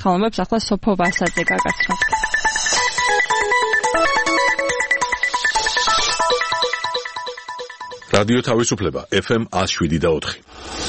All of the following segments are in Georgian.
მახალმებს ახლა სოფო ვასაძე გაგაცნობთ. რადიო თავისუფლება FM 107.4.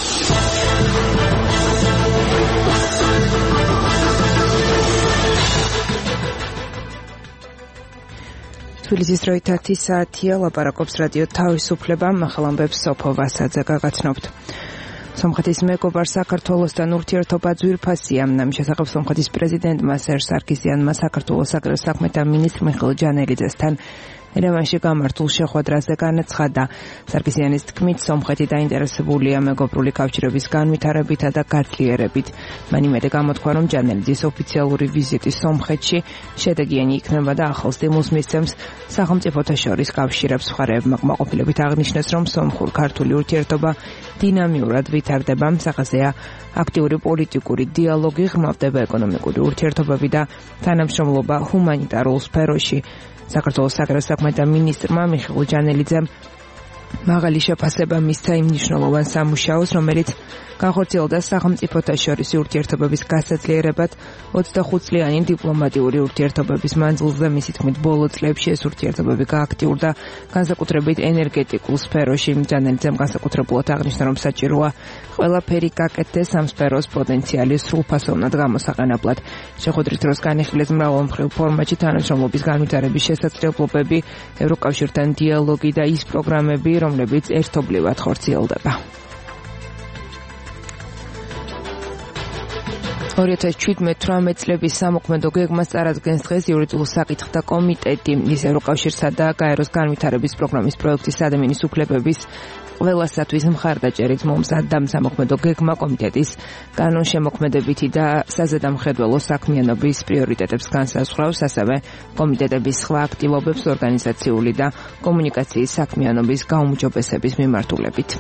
თბილისის დროით 10 საათია, ლაპარაკობს რადიო თავისუფლება, მახალმბებს სოფო ვასაძე გაგაცნობთ. სომხეთის მეგობარ საქართველოსთან ურთიერთობა ძვირფასია. ამის შესახებ სომხეთის პრეზიდენტმა სერჟ სარქისიანმა საქართველოს საგარეო საქმეთა მინისტრ მიხეილ ჯანელიძესთან ერევანში გამართულ შეხვედრაზე განაცხადა. სარქისიანის თქმით, სომხეთი დაინტერესებულია მეგობრული კავშირების განვითარებითა და გაძლიერებით. მან იმედი გამოთქვა, რომ ჯანელიძის ოფიციალური ვიზიტი სომხეთში შედეგიანი იქნება და ახალ სტიმულს მისცემს სახელმწიფოთა შორის კავშირებს. მხარეებმა კმაყოფილებით აღნიშნეს, რომ სომხურ-ქართული ურთიერთობა დინამიურად ვითარდება. სახაზეა აქტიური პოლიტიკური დიალოგი, ღრმავდება ეკონომიკური ურთიერთობები და თანამშრომლობა ჰუმანიტარულ სფეროში. საქართველოს საგარეო საქმეთა მინისტრმა მიხეილ ჯანელიძემ მაღალი შეფასება მისცა იმ მნიშვნელოვან სამუშაოს, რომელიც განხორციელდა სახელმწიფოთა შორის ურთიერთობების გასაძლიერებად 25 წლიანი დიპლომატიური ურთიერთობების მანძილზე. მისი თქმით, ბოლო წლებში ეს ურთიერთობები გააქტიურდა განსაკუთრებით ენერგეტიკულ სფეროში. ჯანელიძემ განსაკუთრებულად აღნიშნა, რომ საჭიროა ყველაფერი გაკეთდეს ამ სფეროს პოტენციალი სრულფასოვნად გამოსაყენებლად. შეხვედრის დროს განიხილეს მრავალმხრივ ფორმატში თანამშრომლობის განვითარების შესაძლებლობები, ევროკავშირთან დიალოგი და ის პროგრამები, რომლებიც ერთობლივად ხორციელდება. 2017-18 წლების სამოქმედო გეგმას წარადგენს დღეს იურიდიულ საკითხთა კომიტეტი. ის ევროკავშირსა და გაეროს განვითარების პროგრამის პროექტის ადამიანის უფლებების ყველასათვის მხარდაჭერით მომზადდა. სამოქმედო გეგმა კომიტეტის კანონშემოქმედებითი და საზედამხედველო საქმიანობის პრიორიტეტებს განსაზღვრავს, ასევე კომიტეტების სხვა აქტივობებს ორგანიზაციული და კომუნიკაციის საქმიანობის გაუმჯობესების მიმართულებით.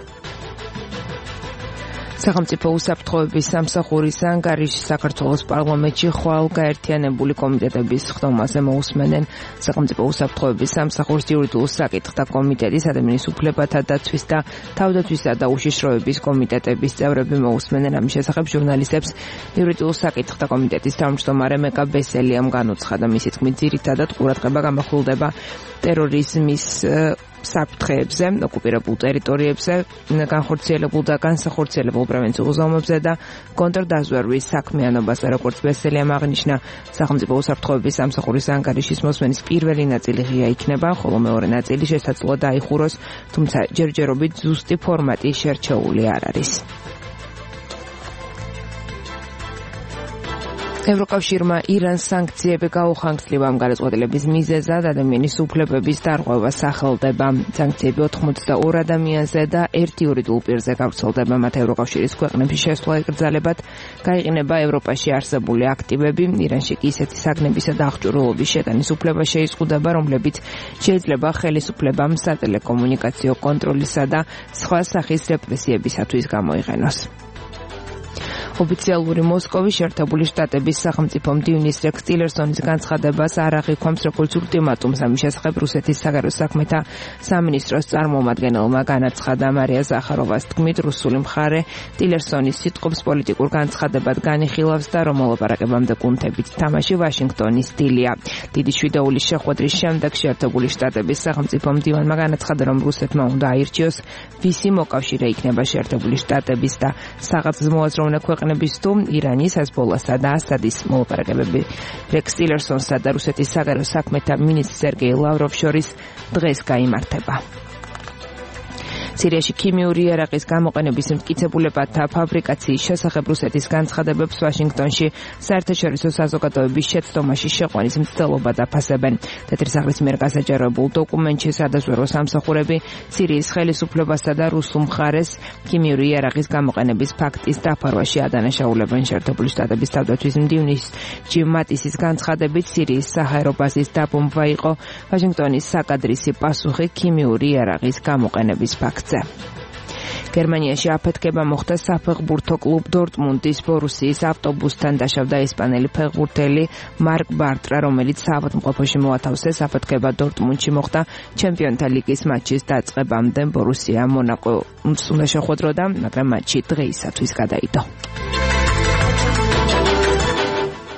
სახელმწიფო უსაფრთხოების სამსახურის ანგარიში საქართველოს პარლამენტში ხვალ გაერთიანებული კომიტეტების ხდომაზე მოусმენენ. სახელმწიფო უსაფრთხოების სამსახურის იურიდიულ საკითხთა კომიტეტის ადამიანის უფლებათა დაცვის და თავდაცვისა და უშიშროების კომიტეტების წევრები მოусმენენ. ამის შესახებ ჟურნალისტებს იურიდიულ საკითხთა კომიტეტის თავმჯდომარე მეკა ბესელიამ განუცხადა. მისი თქმით, ძირითადად ყურადღება გამახვილდება ტერორიზმის საფრთხეებზე, ოკუპირებულ ტერიტორიებზე, განხორციელებულ და განსახორციელებულ პრევენციულ ზომებზე და კონტრდაზვერვის საქმიანობაზე. როგორც ბესელიამ აღნიშნა, სახელმწიფო უსაფრთხოების სამსახურის ანგარიშის მოსმენის პირველი ნაწილი ღია იქნება, ხოლო მეორე ნაწილი შესაძლოა დაიხუროს, თუმცა ჯერჯერობით ზუსტი ფორმატი შერჩეული არ არის. ევროკავშირმა ირანს სანქციები გაუხანგრძლива. ამ გადაწყვეტილების მიზეზად ადამიანის უფლებების დარღვევა სახელდება. სანქციები 82 ადამიანზე და 1 იურიდიულ პირზე გავრცელდება. მათ ევროკავშირის ქვეყნებში შესვლა ეკრძალებათ. გაიყინება ევროპაში არსებული აქტივები. ირანში კი ისეთი საგნებისა და აღჭურვილობის შეტანის უფლება შეიზღუდება, რომლებიც შეიძლება ხელისუფლებამ სატელეკომუნიკაციო კონტროლისა და სხვა სახის რეპრესიებისათვის გამოიყენოს. ოფიციალური მოსკოვის შეერთებული შტატების სახელმწიფო მდივნის რექს ტილერსონის განცხადებას არ აღიქვამს როგორც ულტიმატუმს. ამის შესახებ რუსეთის საგარეო საქმეთა სამინისტროს წარმომადგენელმა განაცხადა. მარია ზახაროვას თქმით, რუსული მხარე ტილერსონის სიტყვებს პოლიტიკურ განცხადებად განიხილავს და რომ მოლაპარაკებამდე კუნთებით თამაში ვაშინგტონის სტილია. დიდი შვიდეულის შეხვედრის შემდეგ შეერთებული შტატების სახელმწიფო მდივანმა განაცხადა, რომ რუსეთმა უნდა აირჩიოს, ვისი მოკავშირე იქნება შეერთებული შტატების და საღამოაზროვნე ქვეყნების თუ ირანის, ჰეზბოლასა და ასადის მოლაპარაკებები. რექს ტილერსონსა და რუსეთის საგარეო საქმეთა მინისტრ სერგეი ლავროვს შორის დღეს გაიმართება. სირიაში ქიმიური იარაღის გამოყენების მტკიცებულებათა ფაბრიკაციის შესახებ რუსეთის განცხადებებს ვაშინგტონში საერთაშორისო საზოგადოების შეცდომაში შეყვანის მცდელობა დაფასებენ. თეთრი სახლის მიერ გასაჯაროებულ დოკუმენტში სადაზვერვო სამსახურები სირიის ხელისუფლებასა და რუსულ მხარეს ქიმიური იარაღის გამოყენების ფაქტის დაფარვაში ადანაშაულებენ. შეერთებული შტატების თავდაცვის მდივნის ჯიმ მატისის განცხადებით სირიის საჰაერო ბაზის დაბომბვა იყო ვაშინგტონის საკადრისი პასუხი ქიმიური იარაღის გამოყენების ფაქტს. გერმანიაში აფეთქება მოხდა საფეხბურთო კლუბ დორტმუნდის ბორუსიის ავტობუსთან. დაშავდა ესპანელი ფეხბურთელი მარკ ბარტრა, რომელიც საავადმყოფოში მოათავსეს. აფეთქება დორტმუნდში მოხდა ჩემპიონთა ლიგის მატჩის დაწყებამდე. ბორუსია მონაკოს უნდა შეხვედროდა, მაგრამ მატჩი დღეისათვის გადაიდო.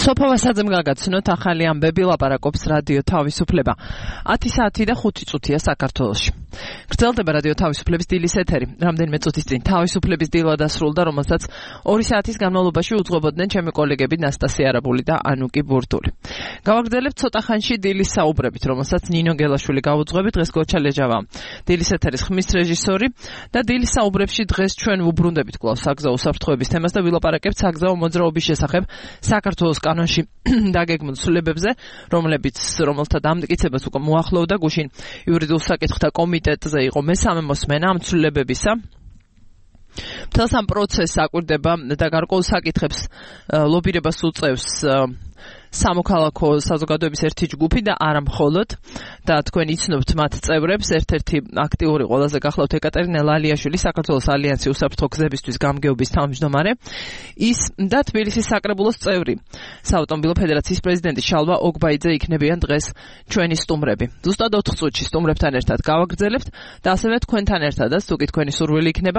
სოფოვასაძემ გაგაცნოთ ახალი ამბები, ლაპარაკობს რადიო თავისუფლება. 10 საათი და 5 წუთია საქართველოში. გრძელდება რადიო თავისუფლების დილის ეთერი. რამდენიმე წუთის წინ თავისუფლების დილა დასრულდა, რომელსაც 2 საათის განმავლობაში უძღვებოდნენ ჩემი კოლეგები ნასტასია არაბული და ანუკი ბურდული. გავაგრძელებთ ცოტა ხანში დილის საუბრებით, რომელსაც ნინო გელაშვილი გაუძღვებით, დღეს გოჩა ლეჯავა. დილის ეთერის ხმის რეჟისორი და დილის საუბრებში დღეს ჩვენ ვუბრუნდებით კვლავ საგზაო საფრთხეების თემას და ვილაპარაკებთ საგზაო მოძრაობის შესახებ საქართველოს კანონში დაგეგმილ ცვლილებებზე, რომელთა დამტკიცებას უკვე მოახლოვდა გუშინ იურიდიულ საკითხთა კომიტეტზე იყო მესამე მოსმენა ამ ცვლილებებისა. მთელს ამ პროცესს აკვირდება და გარკვეულ საკითხებს ლობირებას უწევს სამოქალაქო საზოგადოების ერთი ჯგუფი და არა მხოლოდ და თქვენ იცნობთ მათ წევრებს. ერთ-ერთი აქტიური ყველაზე გახლავთ ეკატერინე ლალიაშვილი, საქართველოს ალიანსი უსაფრთხო გზებისთვის გამგეობის თავმჯდომარე, ის და თბილისის საკრებულოს წევრი, საავტომობილო ფედერაციის პრეზიდენტი შალვა ოგბაიძე იქნებიან დღეს ჩვენი სტუმრები. ზუსტად 4 წუთში სტუმრებთან ერთად გავაგრძელებთ და ასევე თქვენთან ერთადაც, თუ კი თქვენი სურვილი იქნება,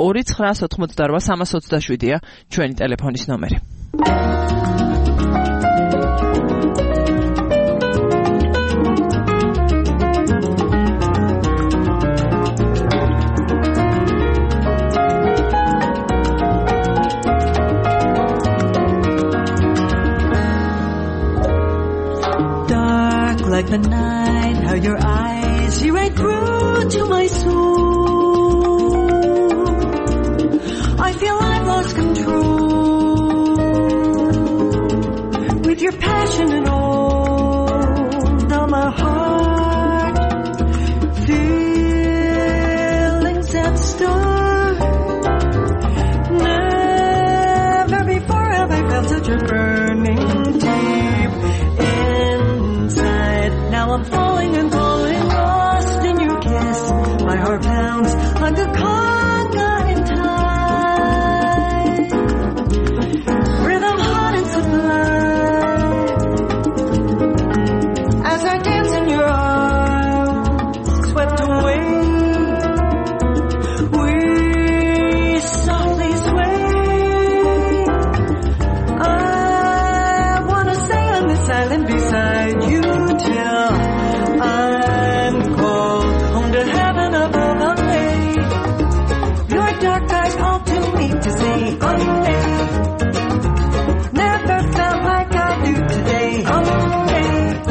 2988327-ია ჩვენი ტელეფონის ნომერი. Like the night, how your eyes see right through to my soul. I feel I've lost control with your passion and all. Now my heart feelings that start. Never before have I felt such a burning deep inside. Now I'm falling and falling, lost in your kiss. My heart pounds like a conga in time. Rhythm hot and sublime. As I dance in your arms, swept away, we softly sway. I wanna stay on this island beside you. I'm called home to heaven above away. Your dark eyes call to me to say away. Never felt like I do today. Away.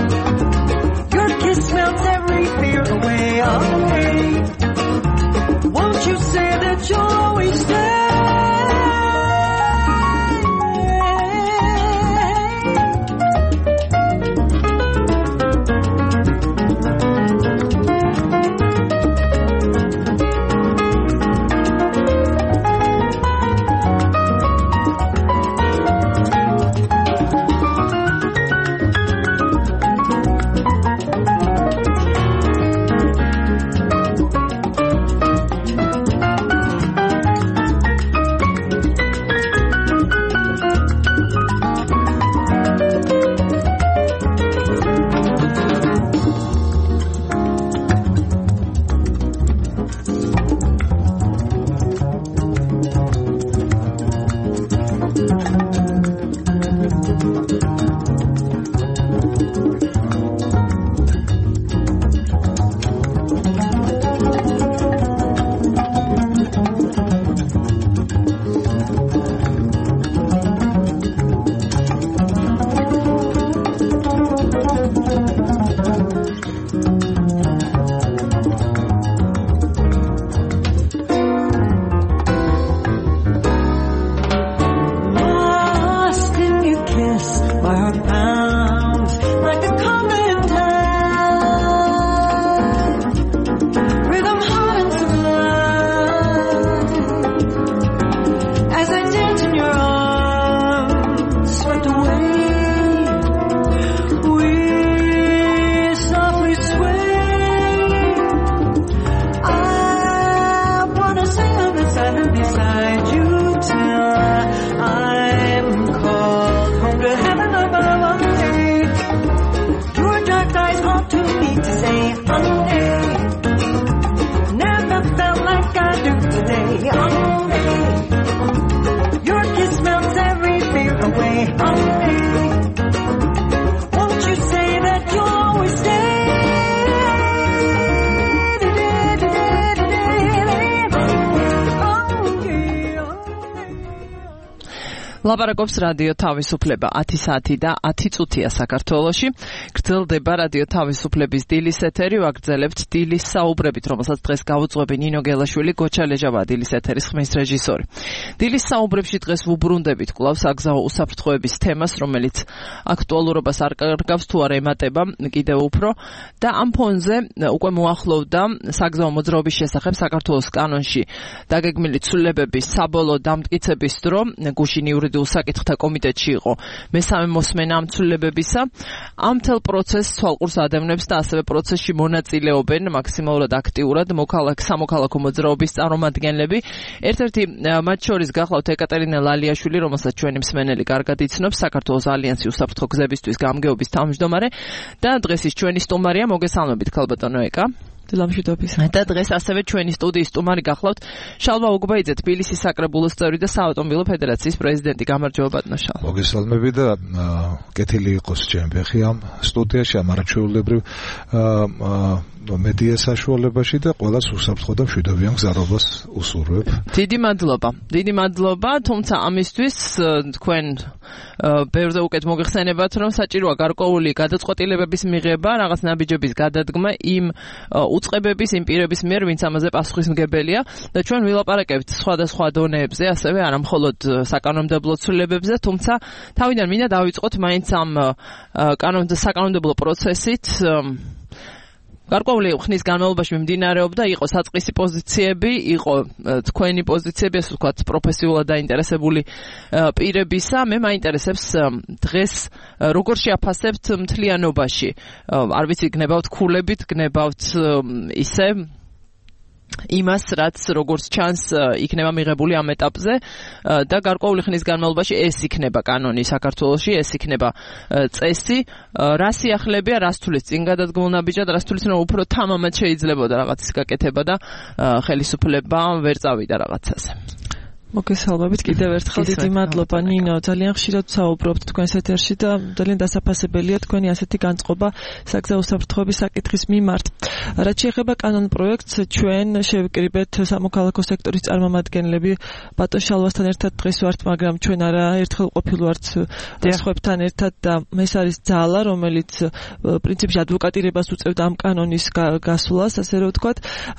Your kiss melts every fear away. Away. Won't you say that you'll always stay? Your kiss melts every fear away. ლაპარაკობს რადიო თავისუფლება 10 საათი და 10 წუთია საქართველოში. გრძელდება რადიო თავისუფლების დილის ეთერი, ვაგრძელებთ დილის საუბრებით, რომელსაც დღეს გავუძღვები ნინო გელაშვილი, გოჩა ლეჟავა დილის ეთერის ხმის რეჟისორი. დილის საუბრებში დღეს ვუბრუნდებით კვლავ საგზაო უსაფრთხოების თემას, რომელიც აქტუალურობას არ კარგავს თუ არ ემატება კიდევ უფრო და ამ ფონზე უკვე მოახლოვდა საგზაო მოძრაობის შესახებ საქართველოს კანონში დაგეგმილი ცვლილებების საბოლოო დამტკიცების დრო. გუშინ იურიდიულ საკითხთა კომიტეტში იყო მესამე მოსმენა ამ ცვლილებებისა. ამ მთელ პროცესს თვალყურს ადევნებს და ასევე პროცესში მონაწილეობენ მაქსიმალურად აქტიურად სამოქალაქო მოძრაობის წარმომადგენლები. ერთ-ერთი მათ შორის გახლავთ ეკატერინა ლალიაშვილი, რომელსაც ჩვენი მსმენელი კარგად იცნობს, საქართველოს ალიანსი უსაფრთხო გზებისთვის გამგეობის თავმჯდომარე და დღეს ის ჩვენი სტუმარია. მოგესალმებით ქალბატონო ეკა. დილამშვიდობის. და დღეს ასევე ჩვენი სტუდიის სტუმარი გახლავთ შალვა უგბაიძე, თბილისის საკრებულოს წევრი და საავტომობილო ფედერაციის პრეზიდენტი. გამარჯობა ბატონო შალვა. მოგესალმები და კეთილი იყოს ჩემი ფეხი ამ სტუდიაში, ამ არაჩვეულებრივ მედია საშუალებაში და ყველას უსაფრთხო და მშვიდობიან გზარობას უსურვებ. დიდი მადლობა, თუმცა ამისთვის თქვენ ბევრზე უკეთ მოგეხსენებათ, რომ საჭიროა გარკვეული გადაწყვეტილებების მიღება, რაღაც ნაბიჯების გადადგმა იმ უწყებების, იმ პირების მიერ, ვინც ამაზე პასუხისმგებელია და ჩვენ ვილაპარაკებთ სხვადასხვა დონეებზე, ასევე არა მხოლოდ საკანონმდებლო ცვლილებებზე, თუმცა თავიდან მინდა დავიწყოთ მაინც ამ საკანონმდებლო პროცესით. გარკვეული ხნის განმავლობაში მიმდინარეობდა, იყო საწყისი პოზიციები, იყო თქვენი პოზიციები, ასე ვთქვათ, პროფესიულად დაინტერესებული პირებისა. მე მაინტერესებს დღეს როგორ შეაფასებთ მთლიანობაში. არ ვიცი, გნებავთ ქულებით, გნებავთ ისე იმას, რაც როგორც ჩანს იქნება მიღებული ამ ეტაპზე და გარკვეული ხნის განმავლობაში ეს იქნება კანონი საქართველოში, ეს იქნება წესი. რა სიახლებია, რას თulis წინ გადადგმულ ნაბიჯად, რას თulis რომ უფრო თამამად შეიძლებოდა რაღაცის გაკეთება და ხელისუფლება ვერ წავიდა რაღაცაზე. მოგესალმებით კიდევ ერთხელ, დიდი მადლობა ნინო, ძალიან ხშირად ვსაუბრობთ თქვენს ეთერში და ძალიან დასაფასებელია თქვენი ასეთი განწყობა საგზაო უსაფრთხოების საკითხის მიმართ. რაც შეეხება კანონ პროექტს, ჩვენ შევიკრიბეთ სამოქალაქო სექტორის წარმომადგენლები ბატონ შალვასთან ერთად დღეს ვართ, მაგრამ ჩვენ არაერთხელ ყოფილვართ სხვებთან ერთად და ეს არის ძალა, რომელიც პრინციპში ადვოკატირებას უწევდა ამ კანონის გასვლას, ასე რომ ვთქვათ,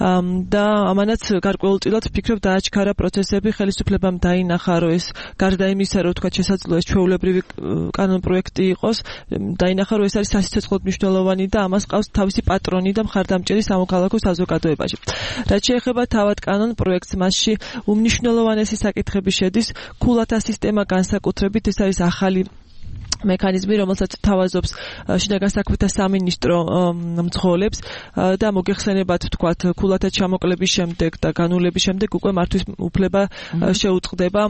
და ამანაც გარკვეულწილად ვფიქრობ დააჩქარა პროცესები, ხელისუფლებამ დაინახა, რომ ეს გარდა იმისა, რომ ვთქვათ შესაძლოა ეს ჩვეულებრივი კანონ პროექტი იყოს, დაინახა, რომ ეს არის სასიცოცხლოდ მნიშვნელოვანი და ამას ყავს თავისი პატრონი და მხარდამჭერი სამოქალაქო საზოგადოებაში. რაც შეეხება თავად კანონ პროექტს, მასში უმნიშვნელოვანესი საკითხები შედის ქულათა სისტემა განსაკუთრებით, ეს არის ახალი მექანიზმი, რომელსაც თავაზობს შინაგან საქმეთა სამინისტრო მძღოლებს და მოგეხსენებათ, ვთქვათ, ქულათა ჩამოკლების შემდეგ და განულების შემდეგ უკვე მართვის უფლება შეუწყდება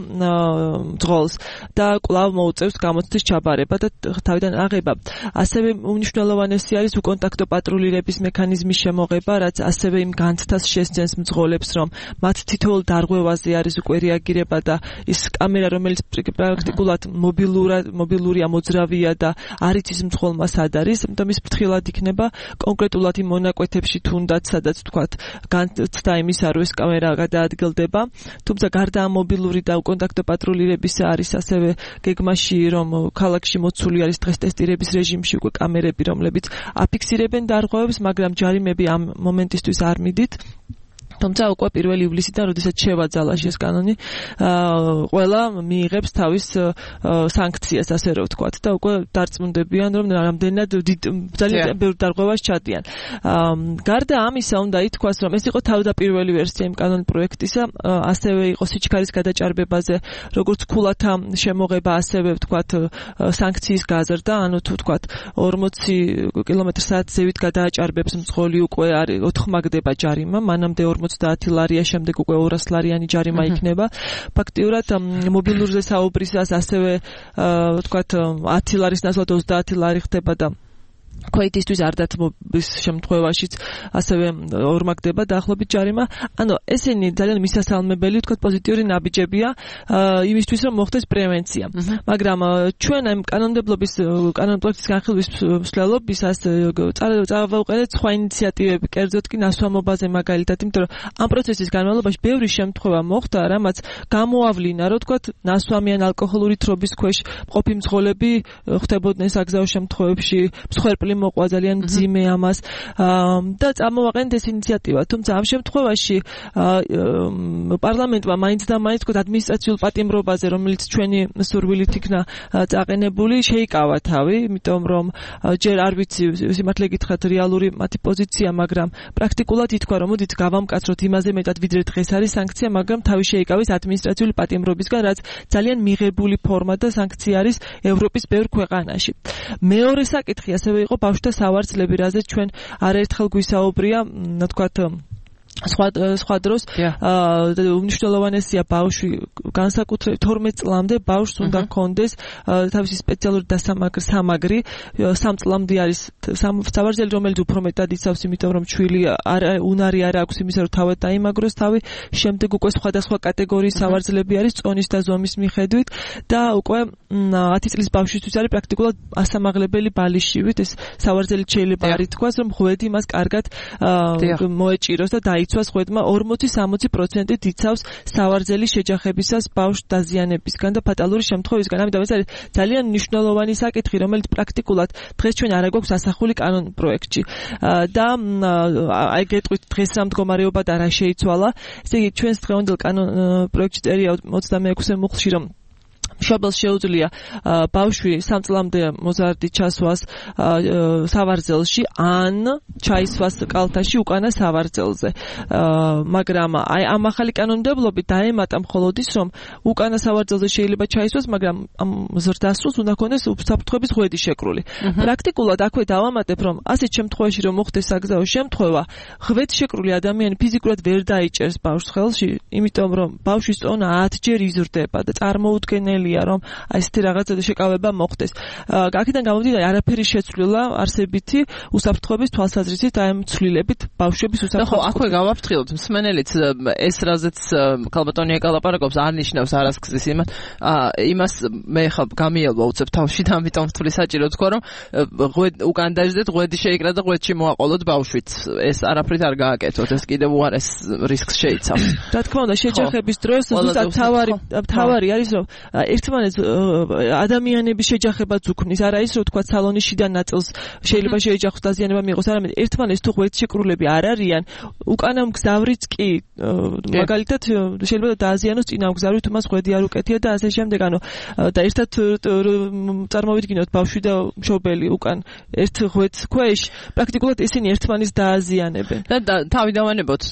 მძღოლს და კვლავ მოუწევს გამოცდის ჩაბარება და თავიდან აღება. ასევე უმნიშვნელოვანესი არის უკონტაქტო პატრულირების მექანიზმის შემოღება, რაც ასევე იმ განცდას შესძენს მძღოლებს, რომ მათ თითოეულ დარღვევაზე არის უკვე რეაგირება და ის კამერა, რომელიც პრაქტიკულად მობილურია მოძრავია და არ იცის მძღოლმა სად არის, ამიტომ ის ფრთხილად იქნება კონკრეტულად იმ მონაკვეთებში თუნდაც, სადაც ვთქვათ, განცდა იმისა, რომ ეს კამერა გადაადგილდება. თუმცა გარდა ამ მობილური და უკონტაქტო პატრულირებისა არის ასევე გეგმაში, რომ ქალაქში მოცული არის დღეს ტესტირების რეჟიმში უკვე კამერები, რომლებიც აფიქსირებენ დარღვევებს, მაგრამ ჯარიმები ამ მომენტისთვის არ მიდით. თუმცა უკვე 1 ივლისიდან, როდესაც შევაძალა ეს კანონი, ყველა მიიღებს თავის სანქციას, ასე რომ ვთქვათ, და უკვე დარწმუნდებიან, რომ რამდენად ძალიან ბევრ დარღვევას ჩადიან. გარდა ამისა, უნდა ითქვას, რომ ეს იყო თავდაპირველი ვერსია იმ კანონ პროექტისა, ასევე იყო სიჩქარის გადაჭარბებაზე, როგორც ქულათა შემოღება, ასევე ვთქვათ, სანქციის გაზრდა, ანუ თუ ვთქვათ 40 კმ/სთ ზევით გადააჭარბებს მძღოლი, უკვე ოთხმაგდება ჯარიმა, მანამდე 50 ლარია, შემდეგ უკვე 200 ლარიანი ჯარიმა იქნება. ფაქტიურად მობილურზე საუბრისას ასევე ვთქვათ 10 ლარის ნაცვლად 30 ლარი ხდება და ქვეითისთვის არ დათმობის შემთხვევაშიც ასევე ორმაგდება დაახლოებით ჯარიმა. ანუ ესენი ძალიან მისასალმებელი, ვთქვათ, პოზიტიური ნაბიჯებია იმისთვის, რომ მოხდეს პრევენცია. მაგრამ ჩვენ ამ კანონმდებლობის განხილვის მსვლელობისას წავაუყენეთ სხვა ინიციატივები, კერძოდ კი ნასვამობაზე მაგალითად, იმიტომ რომ ამ პროცესის განმავლობაში ბევრი შემთხვევა მოხდა, რამაც გამოავლინა, რომ ვთქვათ, ნასვამი ან ალკოჰოლური თრობის ქვეშ მყოფი მძღოლები ხდებოდნენ საგზაო შემთხვევებში, მსხვერპლი მოყვა ძალიან მძიმე ამას და წამოვაყენეთ ეს ინიციატივა. თუმცა ამ შემთხვევაში პარლამენტმა მაინც და მაინც ვთქვათ ადმინისტრაციულ პატიმრობაზე, რომელიც ჩვენი სურვილით იქნა წაყენებული, შეიკავა თავი, იმიტომ რომ ჯერ არ ვიცი სიმართლე გითხრათ რეალური მათი პოზიცია, მაგრამ პრაქტიკულად ითქვა, რომ მოდით გავამკაცროთ იმაზე მეტად ვიდრე დღეს არის სანქცია, მაგრამ თავი შეიკავეს ადმინისტრაციული პატიმრობისგან, რაც ძალიან მიღებული ფორმა და სანქცია არის ევროპის ბევრ ქვეყანაში. მეორე საკითხი ასევე იყო ბავშვთა სავარძლები, რაზეც ჩვენ არაერთხელ გვისაუბრია, თქვათ სხვა დროს უმნიშვნელოვანესია ბავშვი განსაკუთრებით 12 წლამდე ბავშვს უნდა ჰქონდეს თავისი სპეციალური დასამაგრი 3 წლამდე არის სავარძლელი, რომელიც უფრო მეტად იცავს, იმიტომ რომ ჩვილი უნარი არ აქვს იმისა, რომ თავად დაიმაგროს თავი, შემდეგ უკვე სხვადასხვა კატეგორიის სავარძლები არის წონის და ზომის მიხედვით და უკვე 10 წლის ბავშვისთვის არის პრაქტიკულად ასამაღლებელი ბალიშივით ეს სავარძლი შეიძლება არ ითქვას, რომ ღვედი მას კარგად მოეჭიროს და იცვას ღვედმა 40-60% იცავს სავარძელი შეჯახებისას ბავშვს დაზიანებისგან და ფატალური შემთხვევისგან. ამიტომ ეს არის ძალიან მნიშვნელოვანი საკითხი, რომელიც პრაქტიკულად დღეს ჩვენ არ აგვაქვს ასახული კანონ პროექტში. და აი გეტყვით დღეს რა მდგომარეობა და რა შეიცვალა. ესე იგი ჩვენს დღევანდელ კანონ პროექტში წერია 26 მუხლში, რომ მშობელს შეუძლია ბავშვი 3 წლამდე მოზარდი ჩასვას სავარძელში ან ჩაისვას კალთაში უკანა სავარძელზე. მაგრამ აი ამ ახალი კანონმდებლობით დაემატა მხოლოდ ის, რომ უკანა სავარძელზე შეიძლება ჩაისვას, მაგრამ ამ ზრდასრულს უნდა ქონდეს უსაფრთხოების ღვედი შეკრული. პრაქტიკულად აქვე დავამატებ, რომ ასეთ შემთხვევაში რომ მოხდეს საგზაო შემთხვევა, ღვედი შეკრული ადამიანი ფიზიკურად ვერ დაიჭერს ბავშვს ხელში, იმიტომ რომ ბავშვის წონა 10 ჯერ იზრდება და წარმოუდგენელია რომ ასეთი რაღაცა შეკავება მოხდეს. აქედან გამომდინარე არაფერი შეცვლილა არსებითი უსაფრთხოების თვალსაზრისით აი ამ ცვლილებით ბავშვების უსაფრთხოების. ხო, აქვე გავაფრთხილოთ მსმენელიც ეს რაზეც ქალბატონია კალაპარაკობს არ ნიშნავს არასქზის იმას მე ხა გამიელვა უცებ თავში და ამიტომ ვთვლი საჭირო თქვა რომ უკან დაждეთ ღვედი შეიკრა და ღვედში მოაყოლოთ ბავშვით. ეს არაფრით არ გააკეთოთ, ეს კიდევ უარეს რისკს შეიცავს. რა თქმა უნდა შეჯახების დროს ზუსტად თავარი არის რომ ერთმანეთს ადამიანების შეჯახებაც უქმნის, არა ის რომ თქვა სალონის შიდა ნაწილს შეიძლება შეეჯახოს დაზიანება მიიღოს, არამედ ერთმანეთს თუ ღვედშეკრულები არ არიან, უკანა მგზავრიც კი მაგალითად შეიძლება დააზიანოს წინა მგზავრი თუ მას ღვედი არ უკეთია და ასე შემდეგ. ანუ და ერთად წარმოვიდგინოთ ბავშვი და მშობელი უკან ერთ ღვედს ქვეშ, პრაქტიკულად ისინი ერთმანეთს დააზიანებენ. და თავი დავანებოთ,